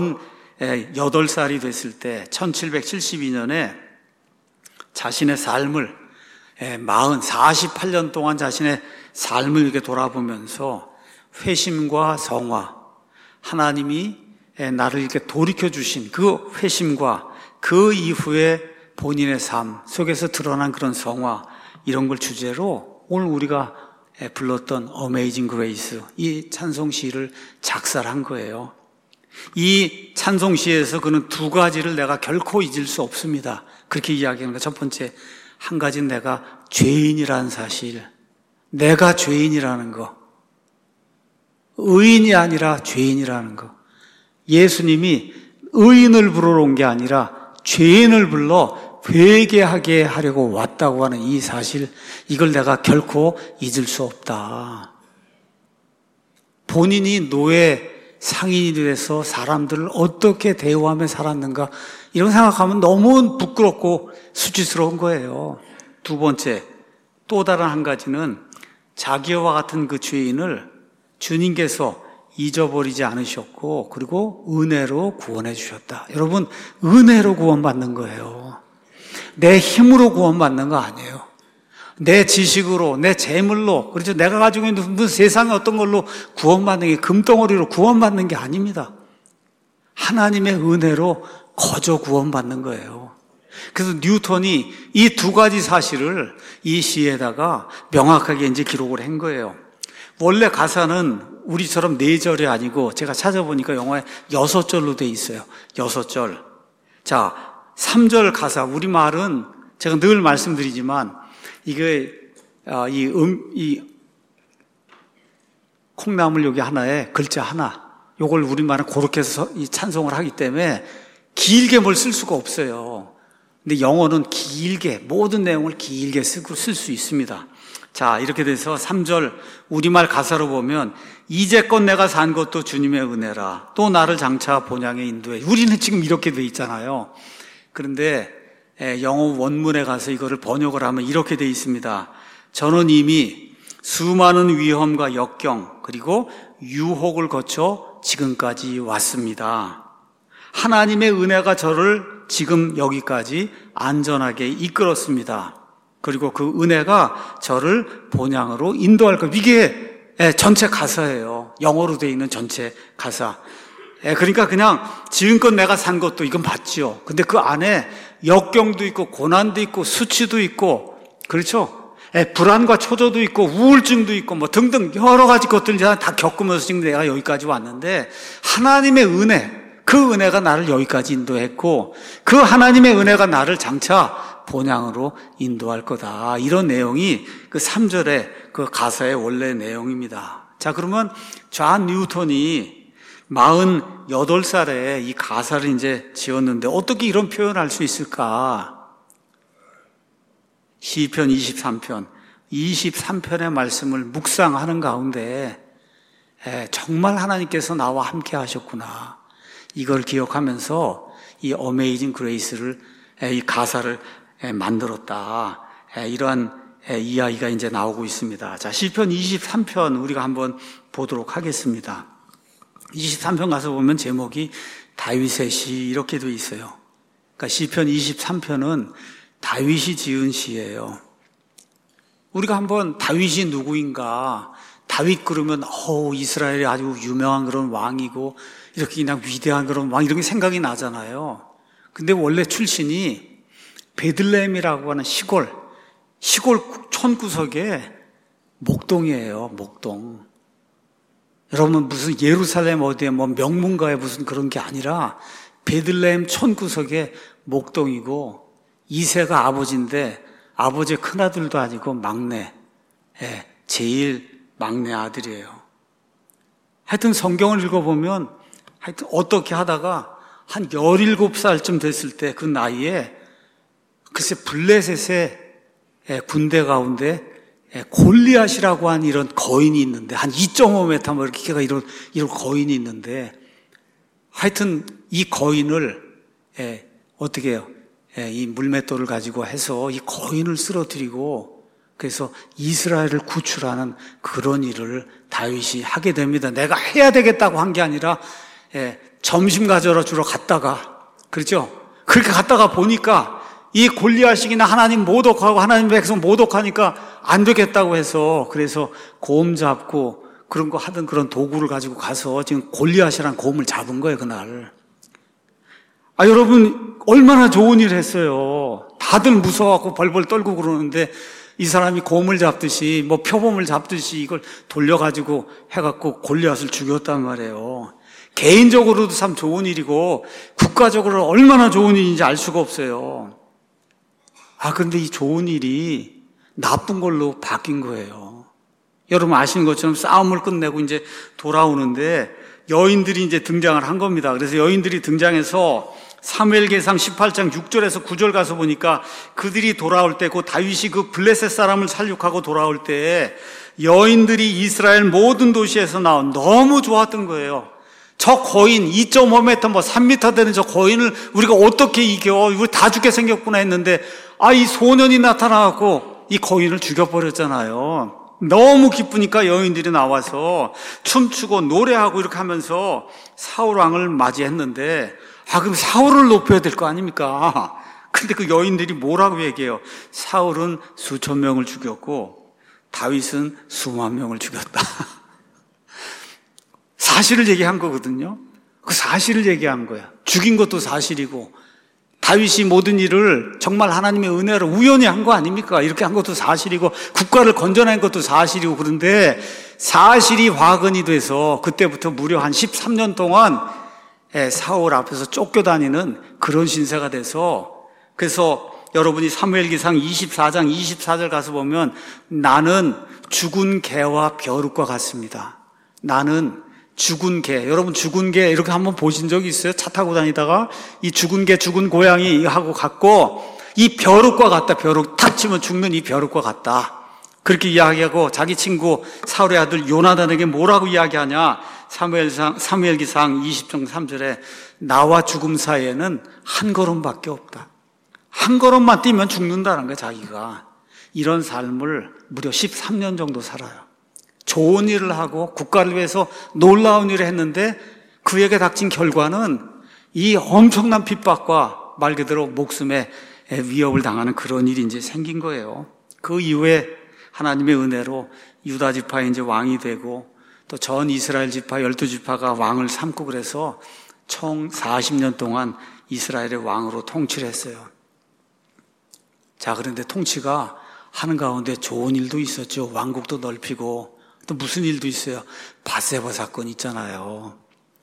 마흔여덟 살이 됐을 때 천칠백칠십이 년에 자신의 삶을 마흔, 사십팔 년 동안 자신의 삶을 이렇게 돌아보면서 회심과 성화, 하나님이 나를 이렇게 돌이켜주신 그 회심과 그 이후에 본인의 삶 속에서 드러난 그런 성화, 이런 걸 주제로 오늘 우리가 불렀던 Amazing Grace, 이 찬송시를 작사를 한 거예요. 이 찬송시에서 그는 두 가지를 내가 결코 잊을 수 없습니다. 그렇게 이야기하는 거예요. 첫 번째, 한 가지는 내가 죄인이라는 사실, 내가 죄인이라는 거, 의인이 아니라 죄인이라는 거. 예수님이 의인을 부르러 온 게 아니라 죄인을 불러 회개하게 하려고 왔다고 하는 이 사실, 이걸 내가 결코 잊을 수 없다. 본인이 노예 상인이 돼서 사람들을 어떻게 대우하며 살았는가, 이런 생각하면 너무 부끄럽고 수치스러운 거예요. 두 번째, 또 다른 한 가지는 자기와 같은 그 죄인을 주님께서 잊어버리지 않으셨고, 그리고 은혜로 구원해 주셨다. 여러분, 은혜로 구원받는 거예요. 내 힘으로 구원받는 거 아니에요. 내 지식으로, 내 재물로, 그렇죠. 내가 가지고 있는 세상의 어떤 걸로 구원받는 게, 금덩어리로 구원받는 게 아닙니다. 하나님의 은혜로 거저 구원받는 거예요. 그래서 뉴턴이 이 두 가지 사실을 이 시에다가 명확하게 이제 기록을 한 거예요. 원래 가사는 우리처럼 네 절이 아니고 제가 찾아보니까 영어에 여섯 절로 돼 있어요. 여섯 절. 자, 삼 절 가사, 우리말은 제가 늘 말씀드리지만 이게 이 음, 이 콩나물 여기 하나에 글자 하나, 요걸 우리말은 그렇게 해서 이 찬송을 하기 때문에 길게 뭘 쓸 수가 없어요. 근데 영어는 길게, 모든 내용을 길게 쓰고 쓸 수 있습니다. 자, 이렇게 돼서 삼 절 우리말 가사로 보면 이제껏 내가 산 것도 주님의 은혜라, 또 나를 장차 본향에 인도해. 우리는 지금 이렇게 돼 있잖아요. 그런데 영어 원문에 가서 이거를 번역을 하면 이렇게 돼 있습니다. 저는 이미 수많은 위험과 역경 그리고 유혹을 거쳐 지금까지 왔습니다. 하나님의 은혜가 저를 지금 여기까지 안전하게 이끌었습니다. 그리고 그 은혜가 저를 본향으로 인도할 것. 이게 전체 가사예요. 영어로 되어 있는 전체 가사. 그러니까 그냥 지금껏 내가 산 것도 이건 맞죠. 근데 그 안에 역경도 있고 고난도 있고 수치도 있고, 그렇죠? 불안과 초조도 있고 우울증도 있고 뭐 등등 여러 가지 것들을 다 겪으면서 지금 내가 여기까지 왔는데, 하나님의 은혜, 그 은혜가 나를 여기까지 인도했고 그 하나님의 은혜가 나를 장차 본향으로 인도할 거다. 이런 내용이 그 삼 절의 그 가사의 원래 내용입니다. 자, 그러면 존 뉴턴이 마흔여덟 살에 이 가사를 이제 지었는데 어떻게 이런 표현을 할 수 있을까? 시편 이십삼 편, 이십삼 편의 말씀을 묵상하는 가운데 정말 하나님께서 나와 함께 하셨구나, 이걸 기억하면서 이 어메이징 그레이스를, 이 가사를 만들었다. 이러한 이야기가 이제 나오고 있습니다. 자, 시편 이십삼 편 우리가 한번 보도록 하겠습니다. 이십삼 편 가서 보면 제목이 다윗의 시 이렇게 돼 있어요. 그러니까 시편 이십삼 편은 다윗이 지은 시예요. 우리가 한번 다윗이 누구인가, 다윗 그러면 어우 이스라엘이 아주 유명한 그런 왕이고 이렇게 그냥 위대한 그런 왕 이런 게 생각이 나잖아요. 근데 원래 출신이 베들레헴이라고 하는 시골 시골 촌구석에 목동이에요. 목동. 여러분 무슨 예루살렘 어디에 뭐 명문가에 무슨 그런 게 아니라 베들레헴 촌구석에 목동이고, 이세가 아버지인데 아버지의 큰아들도 아니고 막내, 예, 제일 막내 아들이에요. 하여튼 성경을 읽어보면 하여튼 어떻게 하다가 한 열일곱 살쯤 됐을 때 그 나이에 글쎄 블레셋의 군대 가운데 골리앗이라고 한 이런 거인이 있는데, 한 이 점 오 미터 뭐 이렇게 걔가 이런, 이런 거인이 있는데, 하여튼 이 거인을, 예, 어떻게 해요? 예, 이 물맷돌을 가지고 해서 이 거인을 쓰러뜨리고, 그래서 이스라엘을 구출하는 그런 일을 다윗이 하게 됩니다. 내가 해야 되겠다고 한 게 아니라, 예, 점심 가져다 주러 갔다가, 그렇죠? 그렇게 갔다가 보니까 이 골리앗이나 하나님 모독하고 하나님 백성 모독하니까 안 되겠다고 해서, 그래서 곰 잡고 그런 거 하던 그런 도구를 가지고 가서 지금 골리앗이란 곰을 잡은 거예요, 그날. 아, 여러분, 얼마나 좋은 일 했어요. 다들 무서워갖고 벌벌 떨고 그러는데 이 사람이 곰을 잡듯이, 뭐 표범을 잡듯이 이걸 돌려가지고 해갖고 골리앗을 죽였단 말이에요. 개인적으로도 참 좋은 일이고 국가적으로 얼마나 좋은 일인지 알 수가 없어요. 아, 그런데 이 좋은 일이 나쁜 걸로 바뀐 거예요. 여러분 아시는 것처럼 싸움을 끝내고 이제 돌아오는데 여인들이 이제 등장을 한 겁니다. 그래서 여인들이 등장해서 사무엘기상 십팔 장 육 절에서 구 절 가서 보니까 그들이 돌아올 때, 그 다윗이 그 블레셋 사람을 살육하고 돌아올 때 여인들이 이스라엘 모든 도시에서 나온, 너무 좋았던 거예요. 저 거인 이 점 오 미터 뭐 삼 미터 되는 저 거인을 우리가 어떻게 이겨? 우리 다 죽게 생겼구나 했는데, 아, 이 소년이 나타나갖고 이 거인을 죽여버렸잖아요. 너무 기쁘니까 여인들이 나와서 춤추고 노래하고 이렇게 하면서 사울 왕을 맞이했는데, 아, 그럼 사울을 높여야 될 거 아닙니까? 근데 그 여인들이 뭐라고 얘기해요? 사울은 수천 명을 죽였고 다윗은 수만 명을 죽였다. 사실을 얘기한 거거든요. 그 사실을 얘기한 거야. 죽인 것도 사실이고, 다윗이 모든 일을 정말 하나님의 은혜로 우연히 한 거 아닙니까? 이렇게 한 것도 사실이고, 국가를 건져낸 것도 사실이고, 그런데 사실이 화근이 돼서 그때부터 무려 한 십삼 년 동안 사울 앞에서 쫓겨다니는 그런 신세가 돼서, 그래서 여러분이 사무엘기상 이십사 장 이십사 절 가서 보면 나는 죽은 개와 벼룩과 같습니다. 나는 죽은 개, 여러분 죽은 개 이렇게 한번 보신 적이 있어요? 차 타고 다니다가 이 죽은 개, 죽은 고양이 하고 같고, 이 벼룩과 같다. 벼룩 탁 치면 죽는 이 벼룩과 같다. 그렇게 이야기하고 자기 친구 사울의 아들 요나단에게 뭐라고 이야기하냐? 사무엘상, 사무엘기상 이십 장 삼 절에 나와 죽음 사이에는 한 걸음밖에 없다. 한 걸음만 뛰면 죽는다는 거야, 자기가. 이런 삶을 무려 십삼 년 정도 살아요. 좋은 일을 하고 국가를 위해서 놀라운 일을 했는데 그에게 닥친 결과는 이 엄청난 핍박과 말 그대로 목숨에 위협을 당하는 그런 일이 이제 생긴 거예요. 그 이후에 하나님의 은혜로 유다 지파의 이제 왕이 되고, 또 전 이스라엘 지파 열두 지파가 왕을 삼고, 그래서 총 사십 년 동안 이스라엘의 왕으로 통치를 했어요. 자, 그런데 통치가 하는 가운데 좋은 일도 있었죠. 왕국도 넓히고, 또 무슨 일도 있어요. 밧세바 사건 있잖아요.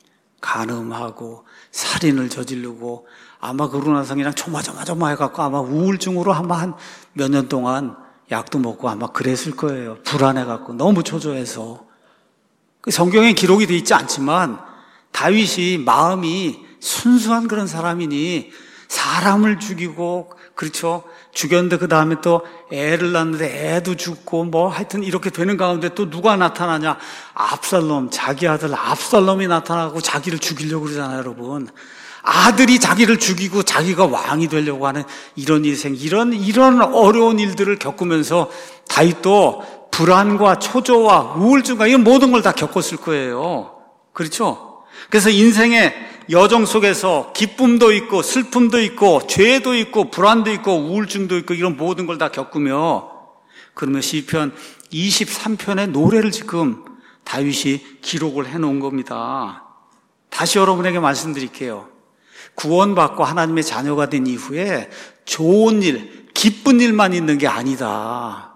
간음하고 살인을 저지르고, 아마 그러고 나서 그냥 조마조마조마 해갖고 아마 우울증으로 아마 한 몇 년 동안 약도 먹고 아마 그랬을 거예요. 불안해갖고 너무 초조해서. 성경에 기록이 돼 있지 않지만 다윗이 마음이 순수한 그런 사람이니 사람을 죽이고, 그렇죠, 죽였는데 그 다음에 또 애를 낳는데 애도 죽고 뭐 하여튼 이렇게 되는 가운데 또 누가 나타나냐? 압살롬, 자기 아들 압살롬이 나타나고 자기를 죽이려고 그러잖아요, 여러분. 아들이 자기를 죽이고 자기가 왕이 되려고 하는 이런 일생, 이런, 이런 어려운 일들을 겪으면서 다윗도 불안과 초조와 우울증과 이런 모든 걸 다 겪었을 거예요. 그렇죠? 그래서 인생의 여정 속에서 기쁨도 있고 슬픔도 있고 죄도 있고 불안도 있고 우울증도 있고 이런 모든 걸 다 겪으며, 그러면 시편 이십삼 편의 노래를 지금 다윗이 기록을 해놓은 겁니다. 다시 여러분에게 말씀드릴게요. 구원받고 하나님의 자녀가 된 이후에 좋은 일, 기쁜 일만 있는 게 아니다.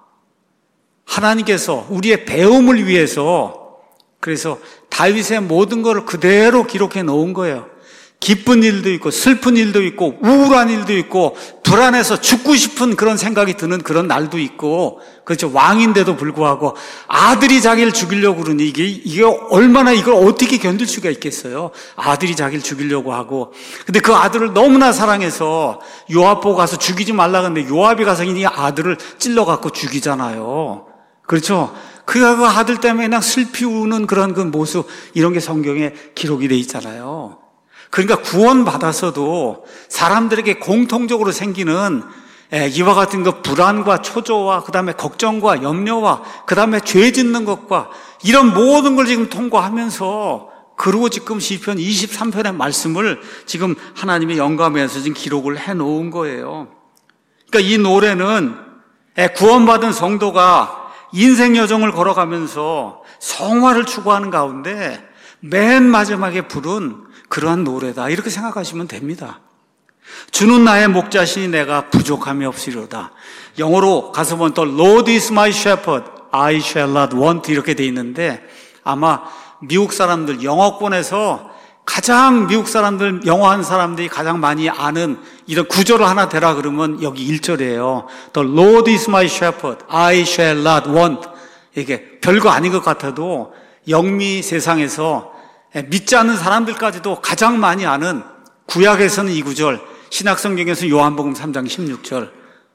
하나님께서 우리의 배움을 위해서, 그래서 다윗의 모든 것을 그대로 기록해 놓은 거예요. 기쁜 일도 있고 슬픈 일도 있고 우울한 일도 있고 불안해서 죽고 싶은 그런 생각이 드는 그런 날도 있고, 그렇죠. 왕인데도 불구하고 아들이 자기를 죽이려고 그러니 이게, 이게 얼마나, 이걸 어떻게 견딜 수가 있겠어요. 아들이 자기를 죽이려고 하고, 근데 그 아들을 너무나 사랑해서 요압 보고 가서 죽이지 말라 그러는데 요압이 가서 이 아들을 찔러갖고 죽이잖아요. 그렇죠. 그가 그 아들 때문에 그냥 슬피 우는 그런 그 모습, 이런 게 성경에 기록이 돼 있잖아요. 그러니까 구원받아서도 사람들에게 공통적으로 생기는 이와 같은 그 불안과 초조와 그 다음에 걱정과 염려와 그 다음에 죄 짓는 것과 이런 모든 걸 지금 통과하면서, 그리고 지금 시편 이십삼 편의 말씀을 지금 하나님의 영감에서 지금 기록을 해놓은 거예요. 그러니까 이 노래는 구원받은 성도가 인생 여정을 걸어가면서 성화를 추구하는 가운데 맨 마지막에 부른 그러한 노래다, 이렇게 생각하시면 됩니다. 주는 나의 목자시니 내가 부족함이 없으리로다. 영어로 가서 보면 또 Lord is my shepherd, I shall not want, 이렇게 돼 있는데, 아마 미국 사람들 영어권에서 가장, 미국 사람들, 영어한 사람들이 가장 많이 아는 이런 구절을 하나 대라 그러면 여기 일 절이에요. The Lord is my shepherd, I shall not want. 이게 별거 아닌 것 같아도 영미 세상에서 믿지 않는 사람들까지도 가장 많이 아는, 구약에서는 이 구절, 신약성경에서 요한복음 삼 장 십육 절.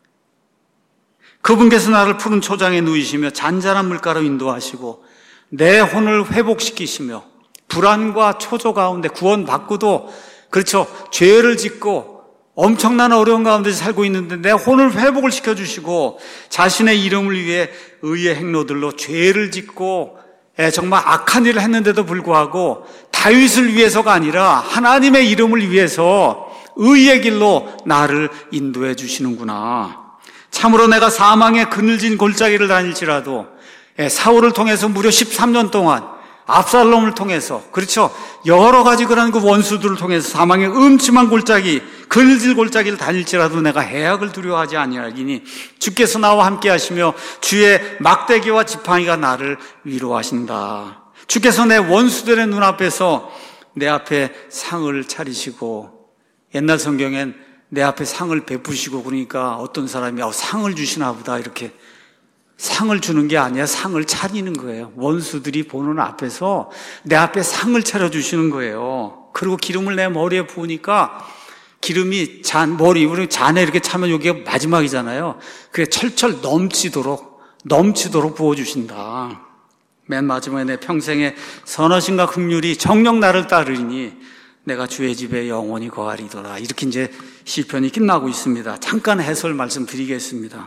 그분께서 나를 푸른 초장에 누이시며 잔잔한 물가로 인도하시고 내 혼을 회복시키시며, 불안과 초조 가운데 구원받고도, 그렇죠, 죄를 짓고 엄청난 어려운 가운데 살고 있는데 내 혼을 회복을 시켜주시고 자신의 이름을 위해 의의 행로들로 죄를 짓고 정말 악한 일을 했는데도 불구하고 다윗을 위해서가 아니라 하나님의 이름을 위해서 의의 길로 나를 인도해 주시는구나. 참으로 내가 사망의 그늘진 골짜기를 다닐지라도, 사울을 통해서 무려 십삼 년 동안, 압살롬을 통해서, 그렇죠, 여러 가지 그런 그 원수들을 통해서 사망의 음침한 골짜기, 그늘진 골짜기를 다닐지라도 내가 해악을 두려워하지 아니하리니 주께서 나와 함께 하시며 주의 막대기와 지팡이가 나를 위로하신다. 주께서 내 원수들의 눈앞에서 내 앞에 상을 차리시고, 옛날 성경엔 내 앞에 상을 베푸시고, 그러니까 어떤 사람이 어, 상을 주시나 보다, 이렇게. 상을 주는 게 아니라 상을 차리는 거예요. 원수들이 보는 앞에서 내 앞에 상을 차려주시는 거예요. 그리고 기름을 내 머리에 부으니까 기름이 잔, 머리, 우리 잔에 이렇게 차면 여기가 마지막이잖아요. 그게 철철 넘치도록, 넘치도록 부어주신다. 맨 마지막에 내 평생의 선하심과 긍휼이 정녕 나를 따르리니 내가 주의 집에 영원히 거하리더라. 이렇게 이제 시편이 끝나고 있습니다. 잠깐 해설 말씀드리겠습니다.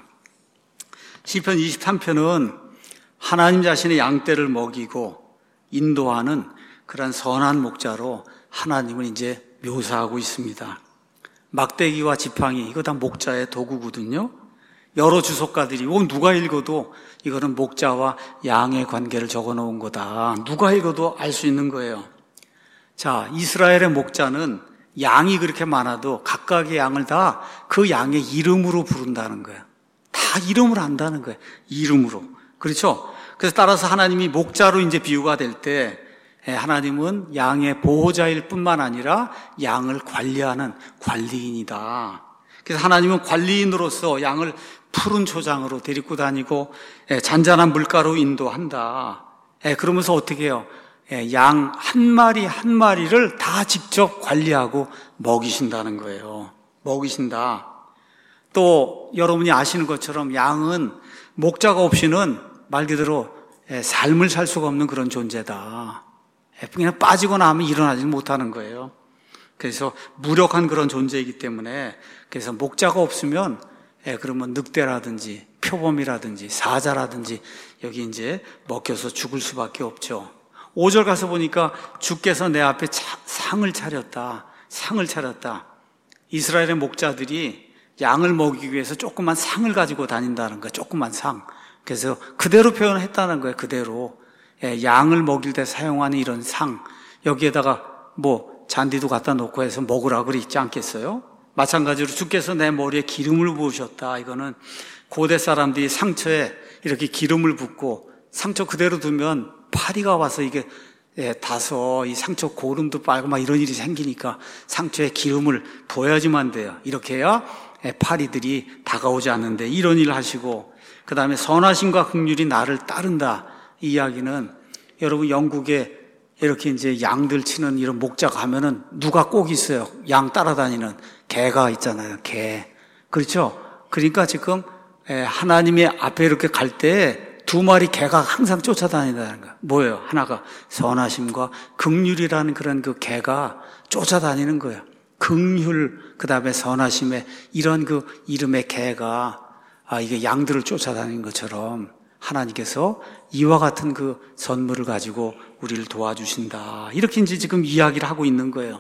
시편 이십삼 편은 하나님 자신의 양떼를 먹이고 인도하는 그런 선한 목자로 하나님을 이제 묘사하고 있습니다. 막대기와 지팡이, 이거 다 목자의 도구거든요. 여러 주석가들이, 이건 누가 읽어도 이거는 목자와 양의 관계를 적어 놓은 거다, 누가 읽어도 알 수 있는 거예요. 자, 이스라엘의 목자는 양이 그렇게 많아도 각각의 양을 다 그 양의 이름으로 부른다는 거예요. 다 이름을 안다는 거예요. 이름으로. 그렇죠? 그래서 따라서 하나님이 목자로 이제 비유가 될 때, 하나님은 양의 보호자일 뿐만 아니라 양을 관리하는 관리인이다. 그래서 하나님은 관리인으로서 양을 푸른 초장으로 데리고 다니고 잔잔한 물가로 인도한다. 그러면서 어떻게 해요? 양 한 마리 한 마리를 다 직접 관리하고 먹이신다는 거예요. 먹이신다. 또 여러분이 아시는 것처럼 양은 목자가 없이는 말 그대로 삶을 살 수가 없는 그런 존재다. 그냥 빠지고 나면 일어나지 못하는 거예요. 그래서 무력한 그런 존재이기 때문에 그래서 목자가 없으면 예, 그러면 늑대라든지 표범이라든지 사자라든지 여기 이제 먹혀서 죽을 수밖에 없죠. 오 절 가서 보니까 주께서 내 앞에 차, 상을 차렸다. 상을 차렸다. 이스라엘의 목자들이 양을 먹이기 위해서 조그만 상을 가지고 다닌다는 거예요. 조그만 상. 그래서 그대로 표현했다는 거예요. 그대로. 예, 양을 먹일 때 사용하는 이런 상. 여기에다가 뭐 잔디도 갖다 놓고 해서 먹으라고 그러지 않겠어요? 마찬가지로 주께서 내 머리에 기름을 부으셨다. 이거는 고대 사람들이 상처에 이렇게 기름을 붓고 상처 그대로 두면 파리가 와서 이게 예, 다서 이 상처 고름도 빨고 막 이런 일이 생기니까 상처에 기름을 부어야지만 돼요. 이렇게 해야 예, 파리들이 다가오지 않는데 이런 일을 하시고 그 다음에 선하심과 긍휼이 나를 따른다. 이 이야기는 여러분 영국에 이렇게 이제 양들 치는 이런 목자 가면은 누가 꼭 있어요. 양 따라다니는 개가 있잖아요. 개. 그렇죠? 그러니까 지금 하나님의 앞에 이렇게 갈 때 두 마리 개가 항상 쫓아다닌다는 거예요. 뭐예요? 하나가 선하심과 긍휼이라는 그런 그 개가 쫓아다니는 거예요. 긍휼, 그 다음에 선하심의 이런 그 이름의 개가 아, 이게 양들을 쫓아다니는 것처럼 하나님께서 이와 같은 그 선물을 가지고 우리를 도와주신다. 이렇게 이제 지금 이야기를 하고 있는 거예요.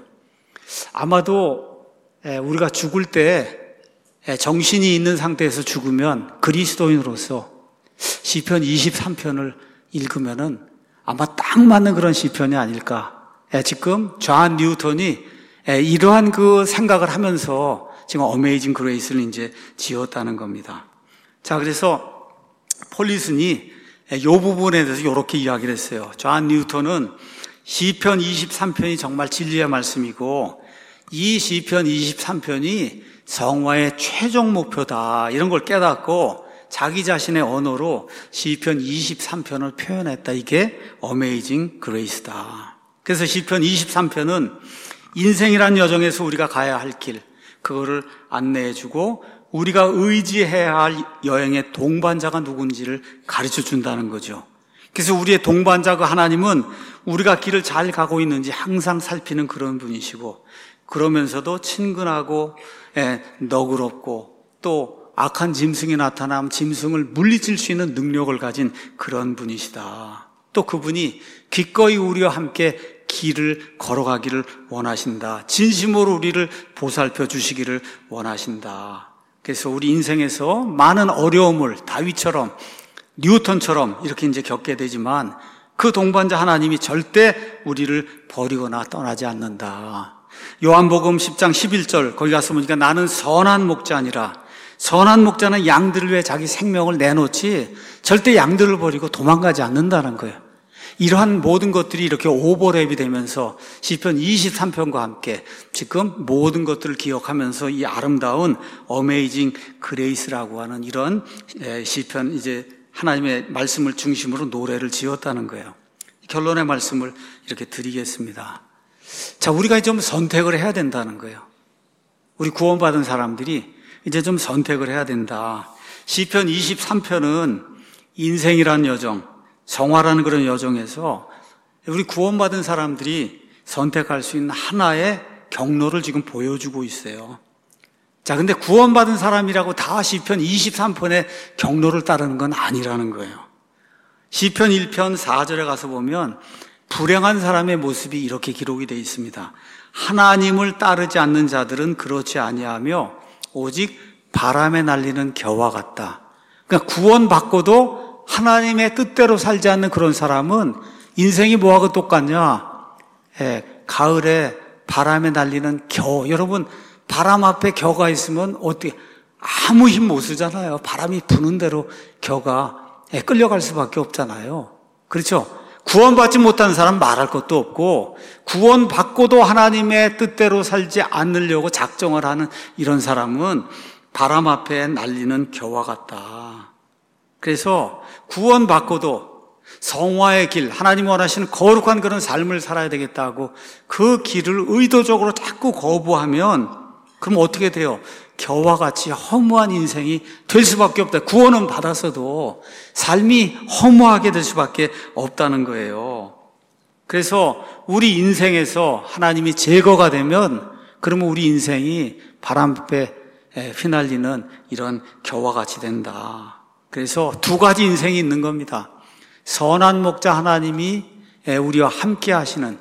아마도 우리가 죽을 때 정신이 있는 상태에서 죽으면 그리스도인으로서 시편 이십삼 편을 읽으면은 아마 딱 맞는 그런 시편이 아닐까. 지금 존 뉴턴이 이러한 그 생각을 하면서 지금 어메이징 그레이스를 이제 지었다는 겁니다. 자, 그래서 폴리슨이 이 부분에 대해서 이렇게 이야기를 했어요. 존 뉴턴은 시편 이십삼 편이 정말 진리의 말씀이고 이 시편 이십삼 편이 성화의 최종 목표다. 이런 걸 깨닫고 자기 자신의 언어로 시편 이십삼 편을 표현했다. 이게 어메이징 그레이스다. 그래서 시편 이십삼 편은 인생이란 여정에서 우리가 가야 할 길, 그거를 안내해주고 우리가 의지해야 할 여행의 동반자가 누군지를 가르쳐 준다는 거죠. 그래서 우리의 동반자 그 하나님은 우리가 길을 잘 가고 있는지 항상 살피는 그런 분이시고 그러면서도 친근하고 예, 너그럽고 또 악한 짐승이 나타나면 짐승을 물리칠 수 있는 능력을 가진 그런 분이시다. 또 그분이 기꺼이 우리와 함께 길을 걸어가기를 원하신다. 진심으로 우리를 보살펴 주시기를 원하신다. 그래서 우리 인생에서 많은 어려움을 다윗처럼 뉴턴처럼 이렇게 이제 겪게 되지만 그 동반자 하나님이 절대 우리를 버리거나 떠나지 않는다. 요한복음 십 장 십일 절 거기 가서 보니까 나는 선한 목자니라. 선한 목자는 양들을 위해 자기 생명을 내놓지 절대 양들을 버리고 도망가지 않는다는 거예요. 이러한 모든 것들이 이렇게 오버랩이 되면서 시편 이십삼 편과 함께 지금 모든 것들을 기억하면서 이 아름다운 어메이징 그레이스라고 하는 이런 시편 이제 하나님의 말씀을 중심으로 노래를 지었다는 거예요. 결론의 말씀을 이렇게 드리겠습니다. 자, 우리가 좀 선택을 해야 된다는 거예요. 우리 구원받은 사람들이 이제 좀 선택을 해야 된다. 시편 이십삼 편은 인생이라는 여정, 성화라는 그런 여정에서 우리 구원받은 사람들이 선택할 수 있는 하나의 경로를 지금 보여주고 있어요. 자, 근데 구원받은 사람이라고 다 시편 이십삼 편의 경로를 따르는 건 아니라는 거예요. 시편 일 편 사 절에 가서 보면 불행한 사람의 모습이 이렇게 기록이 되어 있습니다. 하나님을 따르지 않는 자들은 그렇지 아니하며 오직 바람에 날리는 겨와 같다. 그러니까 구원받고도 하나님의 뜻대로 살지 않는 그런 사람은 인생이 뭐하고 똑같냐? 예, 가을에 바람에 날리는 겨. 여러분, 바람 앞에 겨가 있으면 어떻게 아무 힘 못 쓰잖아요. 바람이 부는 대로 겨가 예, 끌려갈 수밖에 없잖아요. 그렇죠? 구원받지 못한 사람 말할 것도 없고 구원받고도 하나님의 뜻대로 살지 않으려고 작정을 하는 이런 사람은 바람 앞에 날리는 겨와 같다. 그래서 구원받고도 성화의 길, 하나님 원하시는 거룩한 그런 삶을 살아야 되겠다고 그 길을 의도적으로 자꾸 거부하면 그럼 어떻게 돼요? 겨와 같이 허무한 인생이 될 수밖에 없다. 구원은 받았어도 삶이 허무하게 될 수밖에 없다는 거예요. 그래서 우리 인생에서 하나님이 제거가 되면 그러면 우리 인생이 바람에 휘날리는 이런 겨와 같이 된다. 그래서 두 가지 인생이 있는 겁니다. 선한 목자 하나님이 우리와 함께 하시는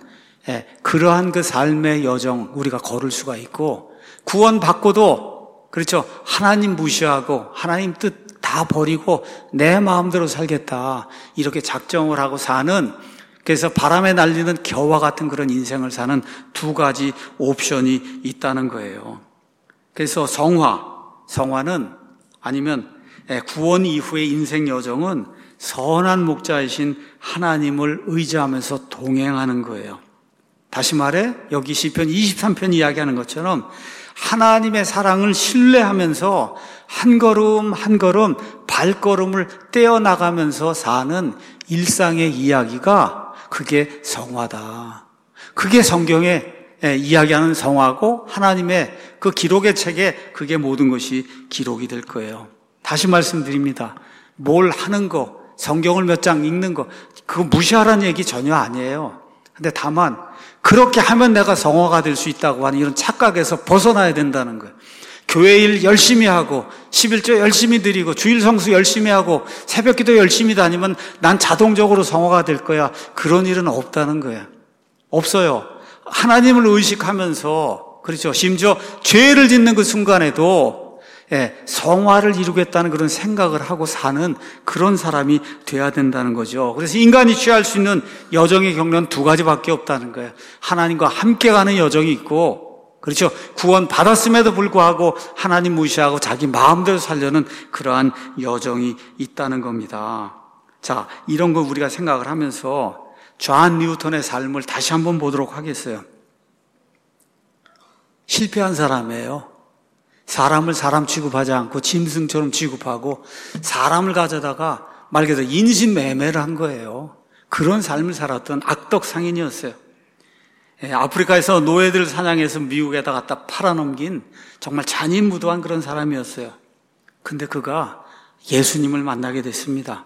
그러한 그 삶의 여정 우리가 걸을 수가 있고, 구원 받고도 그렇죠, 하나님 무시하고 하나님 뜻 다 버리고 내 마음대로 살겠다 이렇게 작정을 하고 사는, 그래서 바람에 날리는 겨와 같은 그런 인생을 사는 두 가지 옵션이 있다는 거예요. 그래서 성화, 성화는 아니면 구원 이후의 인생 여정은 선한 목자이신 하나님을 의지하면서 동행하는 거예요. 다시 말해 여기 시편 이십삼 편 이야기하는 것처럼 하나님의 사랑을 신뢰하면서 한 걸음 한 걸음 발걸음을 떼어나가면서 사는 일상의 이야기가 그게 성화다. 그게 성경에 이야기하는 성화고 하나님의 그 기록의 책에 그게 모든 것이 기록이 될 거예요. 다시 말씀드립니다. 뭘 하는 거, 성경을 몇 장 읽는 거, 그거 무시하라는 얘기 전혀 아니에요. 근데 다만 그렇게 하면 내가 성화가 될 수 있다고 하는 이런 착각에서 벗어나야 된다는 거예요. 교회 일 열심히 하고 십일조 열심히 드리고 주일 성수 열심히 하고 새벽기도 열심히 다니면 난 자동적으로 성화가 될 거야. 그런 일은 없다는 거예요. 없어요. 하나님을 의식하면서, 그렇죠, 심지어 죄를 짓는 그 순간에도 예, 성화를 이루겠다는 그런 생각을 하고 사는 그런 사람이 돼야 된다는 거죠. 그래서 인간이 취할 수 있는 여정의 경로는 두 가지밖에 없다는 거예요. 하나님과 함께 가는 여정이 있고, 그렇죠, 구원 받았음에도 불구하고 하나님 무시하고 자기 마음대로 살려는 그러한 여정이 있다는 겁니다. 자, 이런 거 우리가 생각을 하면서 존 뉴턴의 삶을 다시 한번 보도록 하겠어요. 실패한 사람이에요. 사람을 사람 취급하지 않고 짐승처럼 취급하고 사람을 가져다가 말 그대로 인신매매를 한 거예요. 그런 삶을 살았던 악덕 상인이었어요. 예, 아프리카에서 노예들 사냥해서 미국에다 갖다 팔아넘긴 정말 잔인무도한 그런 사람이었어요. 근데 그가 예수님을 만나게 됐습니다.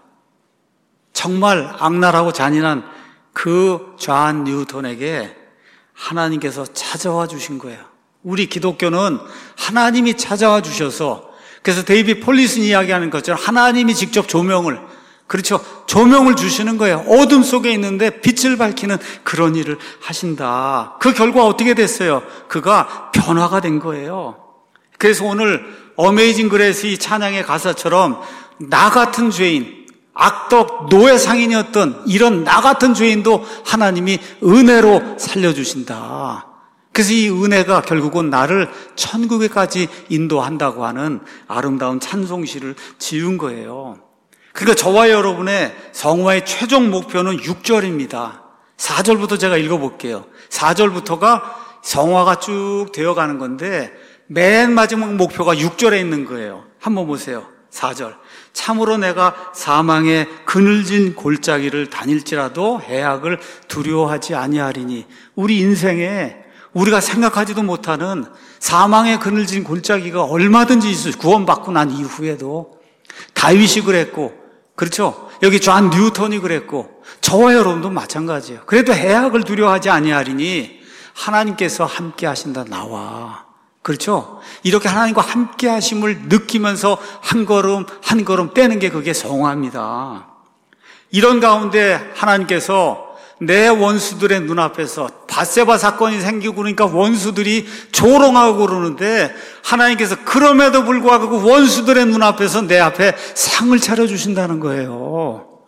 정말 악랄하고 잔인한 그 존 뉴턴에게 하나님께서 찾아와 주신 거예요. 우리 기독교는 하나님이 찾아와 주셔서, 그래서 데이비드 폴리슨 이야기하는 것처럼 하나님이 직접 조명을, 그렇죠, 조명을 주시는 거예요. 어둠 속에 있는데 빛을 밝히는 그런 일을 하신다. 그 결과 어떻게 됐어요? 그가 변화가 된 거예요. 그래서 오늘 어메이징 그레이스 이 찬양의 가사처럼 나 같은 죄인, 악덕 노예 상인이었던 이런 나 같은 죄인도 하나님이 은혜로 살려주신다. 그래서 이 은혜가 결국은 나를 천국에까지 인도한다고 하는 아름다운 찬송시를 지은 거예요. 그러니까 저와 여러분의 성화의 최종 목표는 육 절입니다. 사 절부터 제가 읽어볼게요. 사 절부터가 성화가 쭉 되어가는 건데 맨 마지막 목표가 육 절에 있는 거예요. 한번 보세요. 사 절. 참으로 내가 사망의 그늘진 골짜기를 다닐지라도 해악을 두려워하지 아니하리니. 우리 인생에 우리가 생각하지도 못하는 사망의 그늘진 골짜기가 얼마든지 있어요. 구원받고 난 이후에도. 다윗이 그랬고, 그렇죠, 여기 존 뉴턴이 그랬고, 저와 여러분도 마찬가지예요. 그래도 해악을 두려워하지 아니하리니 하나님께서 함께 하신다. 나와, 그렇죠, 이렇게 하나님과 함께 하심을 느끼면서 한 걸음 한 걸음 떼는 게 그게 성화입니다. 이런 가운데 하나님께서 내 원수들의 눈앞에서 밧세바 사건이 생기고 그러니까 원수들이 조롱하고 그러는데 하나님께서 그럼에도 불구하고 그 원수들의 눈앞에서 내 앞에 상을 차려주신다는 거예요.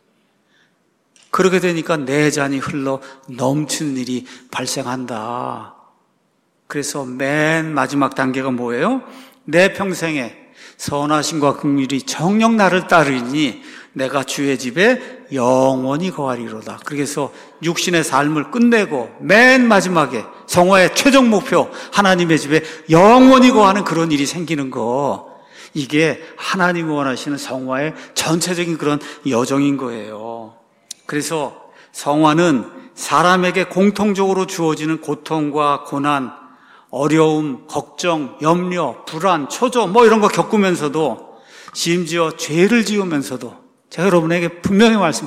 그렇게 되니까 내 잔이 흘러 넘치는 일이 발생한다. 그래서 맨 마지막 단계가 뭐예요? 내 평생에 선하심과 긍휼이 정녕 나를 따르니 내가 주의 집에 영원히 거하리로다. 그래서 육신의 삶을 끝내고 맨 마지막에 성화의 최종 목표 하나님의 집에 영원히 거하는 그런 일이 생기는 거, 이게 하나님이 원하시는 성화의 전체적인 그런 여정인 거예요. 그래서 성화는 사람에게 공통적으로 주어지는 고통과 고난, 어려움, 걱정, 염려, 불안, 초조 뭐 이런 거 겪으면서도, 심지어 죄를 지으면서도, 제가 여러분에게 분명히 말씀,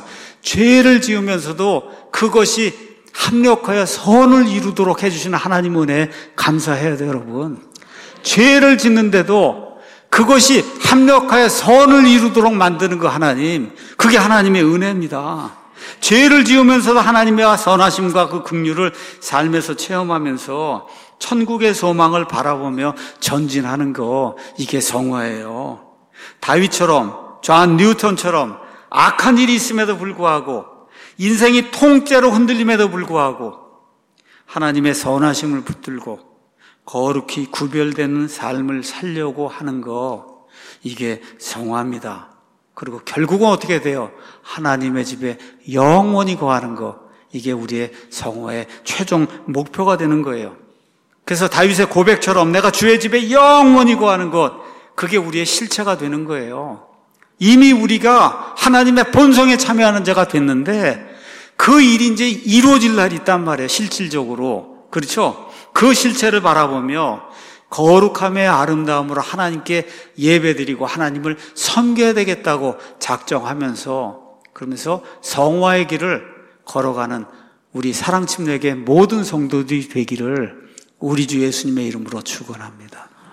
죄를 지으면서도 그것이 합력하여 선을 이루도록 해주시는 하나님 은혜에 감사해야 돼요, 여러분. 죄를 짓는데도 그것이 합력하여 선을 이루도록 만드는 그 하나님, 그게 하나님의 은혜입니다. 죄를 지으면서도 하나님의 선하심과 그 긍휼을 삶에서 체험하면서 천국의 소망을 바라보며 전진하는 거, 이게 성화예요. 다윗처럼, 존 뉴턴처럼 악한 일이 있음에도 불구하고, 인생이 통째로 흔들림에도 불구하고 하나님의 선하심을 붙들고 거룩히 구별되는 삶을 살려고 하는 거, 이게 성화입니다. 그리고 결국은 어떻게 돼요? 하나님의 집에 영원히 거하는 거, 이게 우리의 성화의 최종 목표가 되는 거예요. 그래서 다윗의 고백처럼 내가 주의 집에 영원히 거하는 것, 그게 우리의 실체가 되는 거예요. 이미 우리가 하나님의 본성에 참여하는 자가 됐는데 그 일이 이제 이루어질 날이 있단 말이에요. 실질적으로. 그렇죠? 그 실체를 바라보며 거룩함의 아름다움으로 하나님께 예배드리고 하나님을 섬겨야 되겠다고 작정하면서, 그러면서 성화의 길을 걸어가는 우리 사랑침례교회 모든 성도들이 되기를 우리 주 예수님의 이름으로 축원합니다.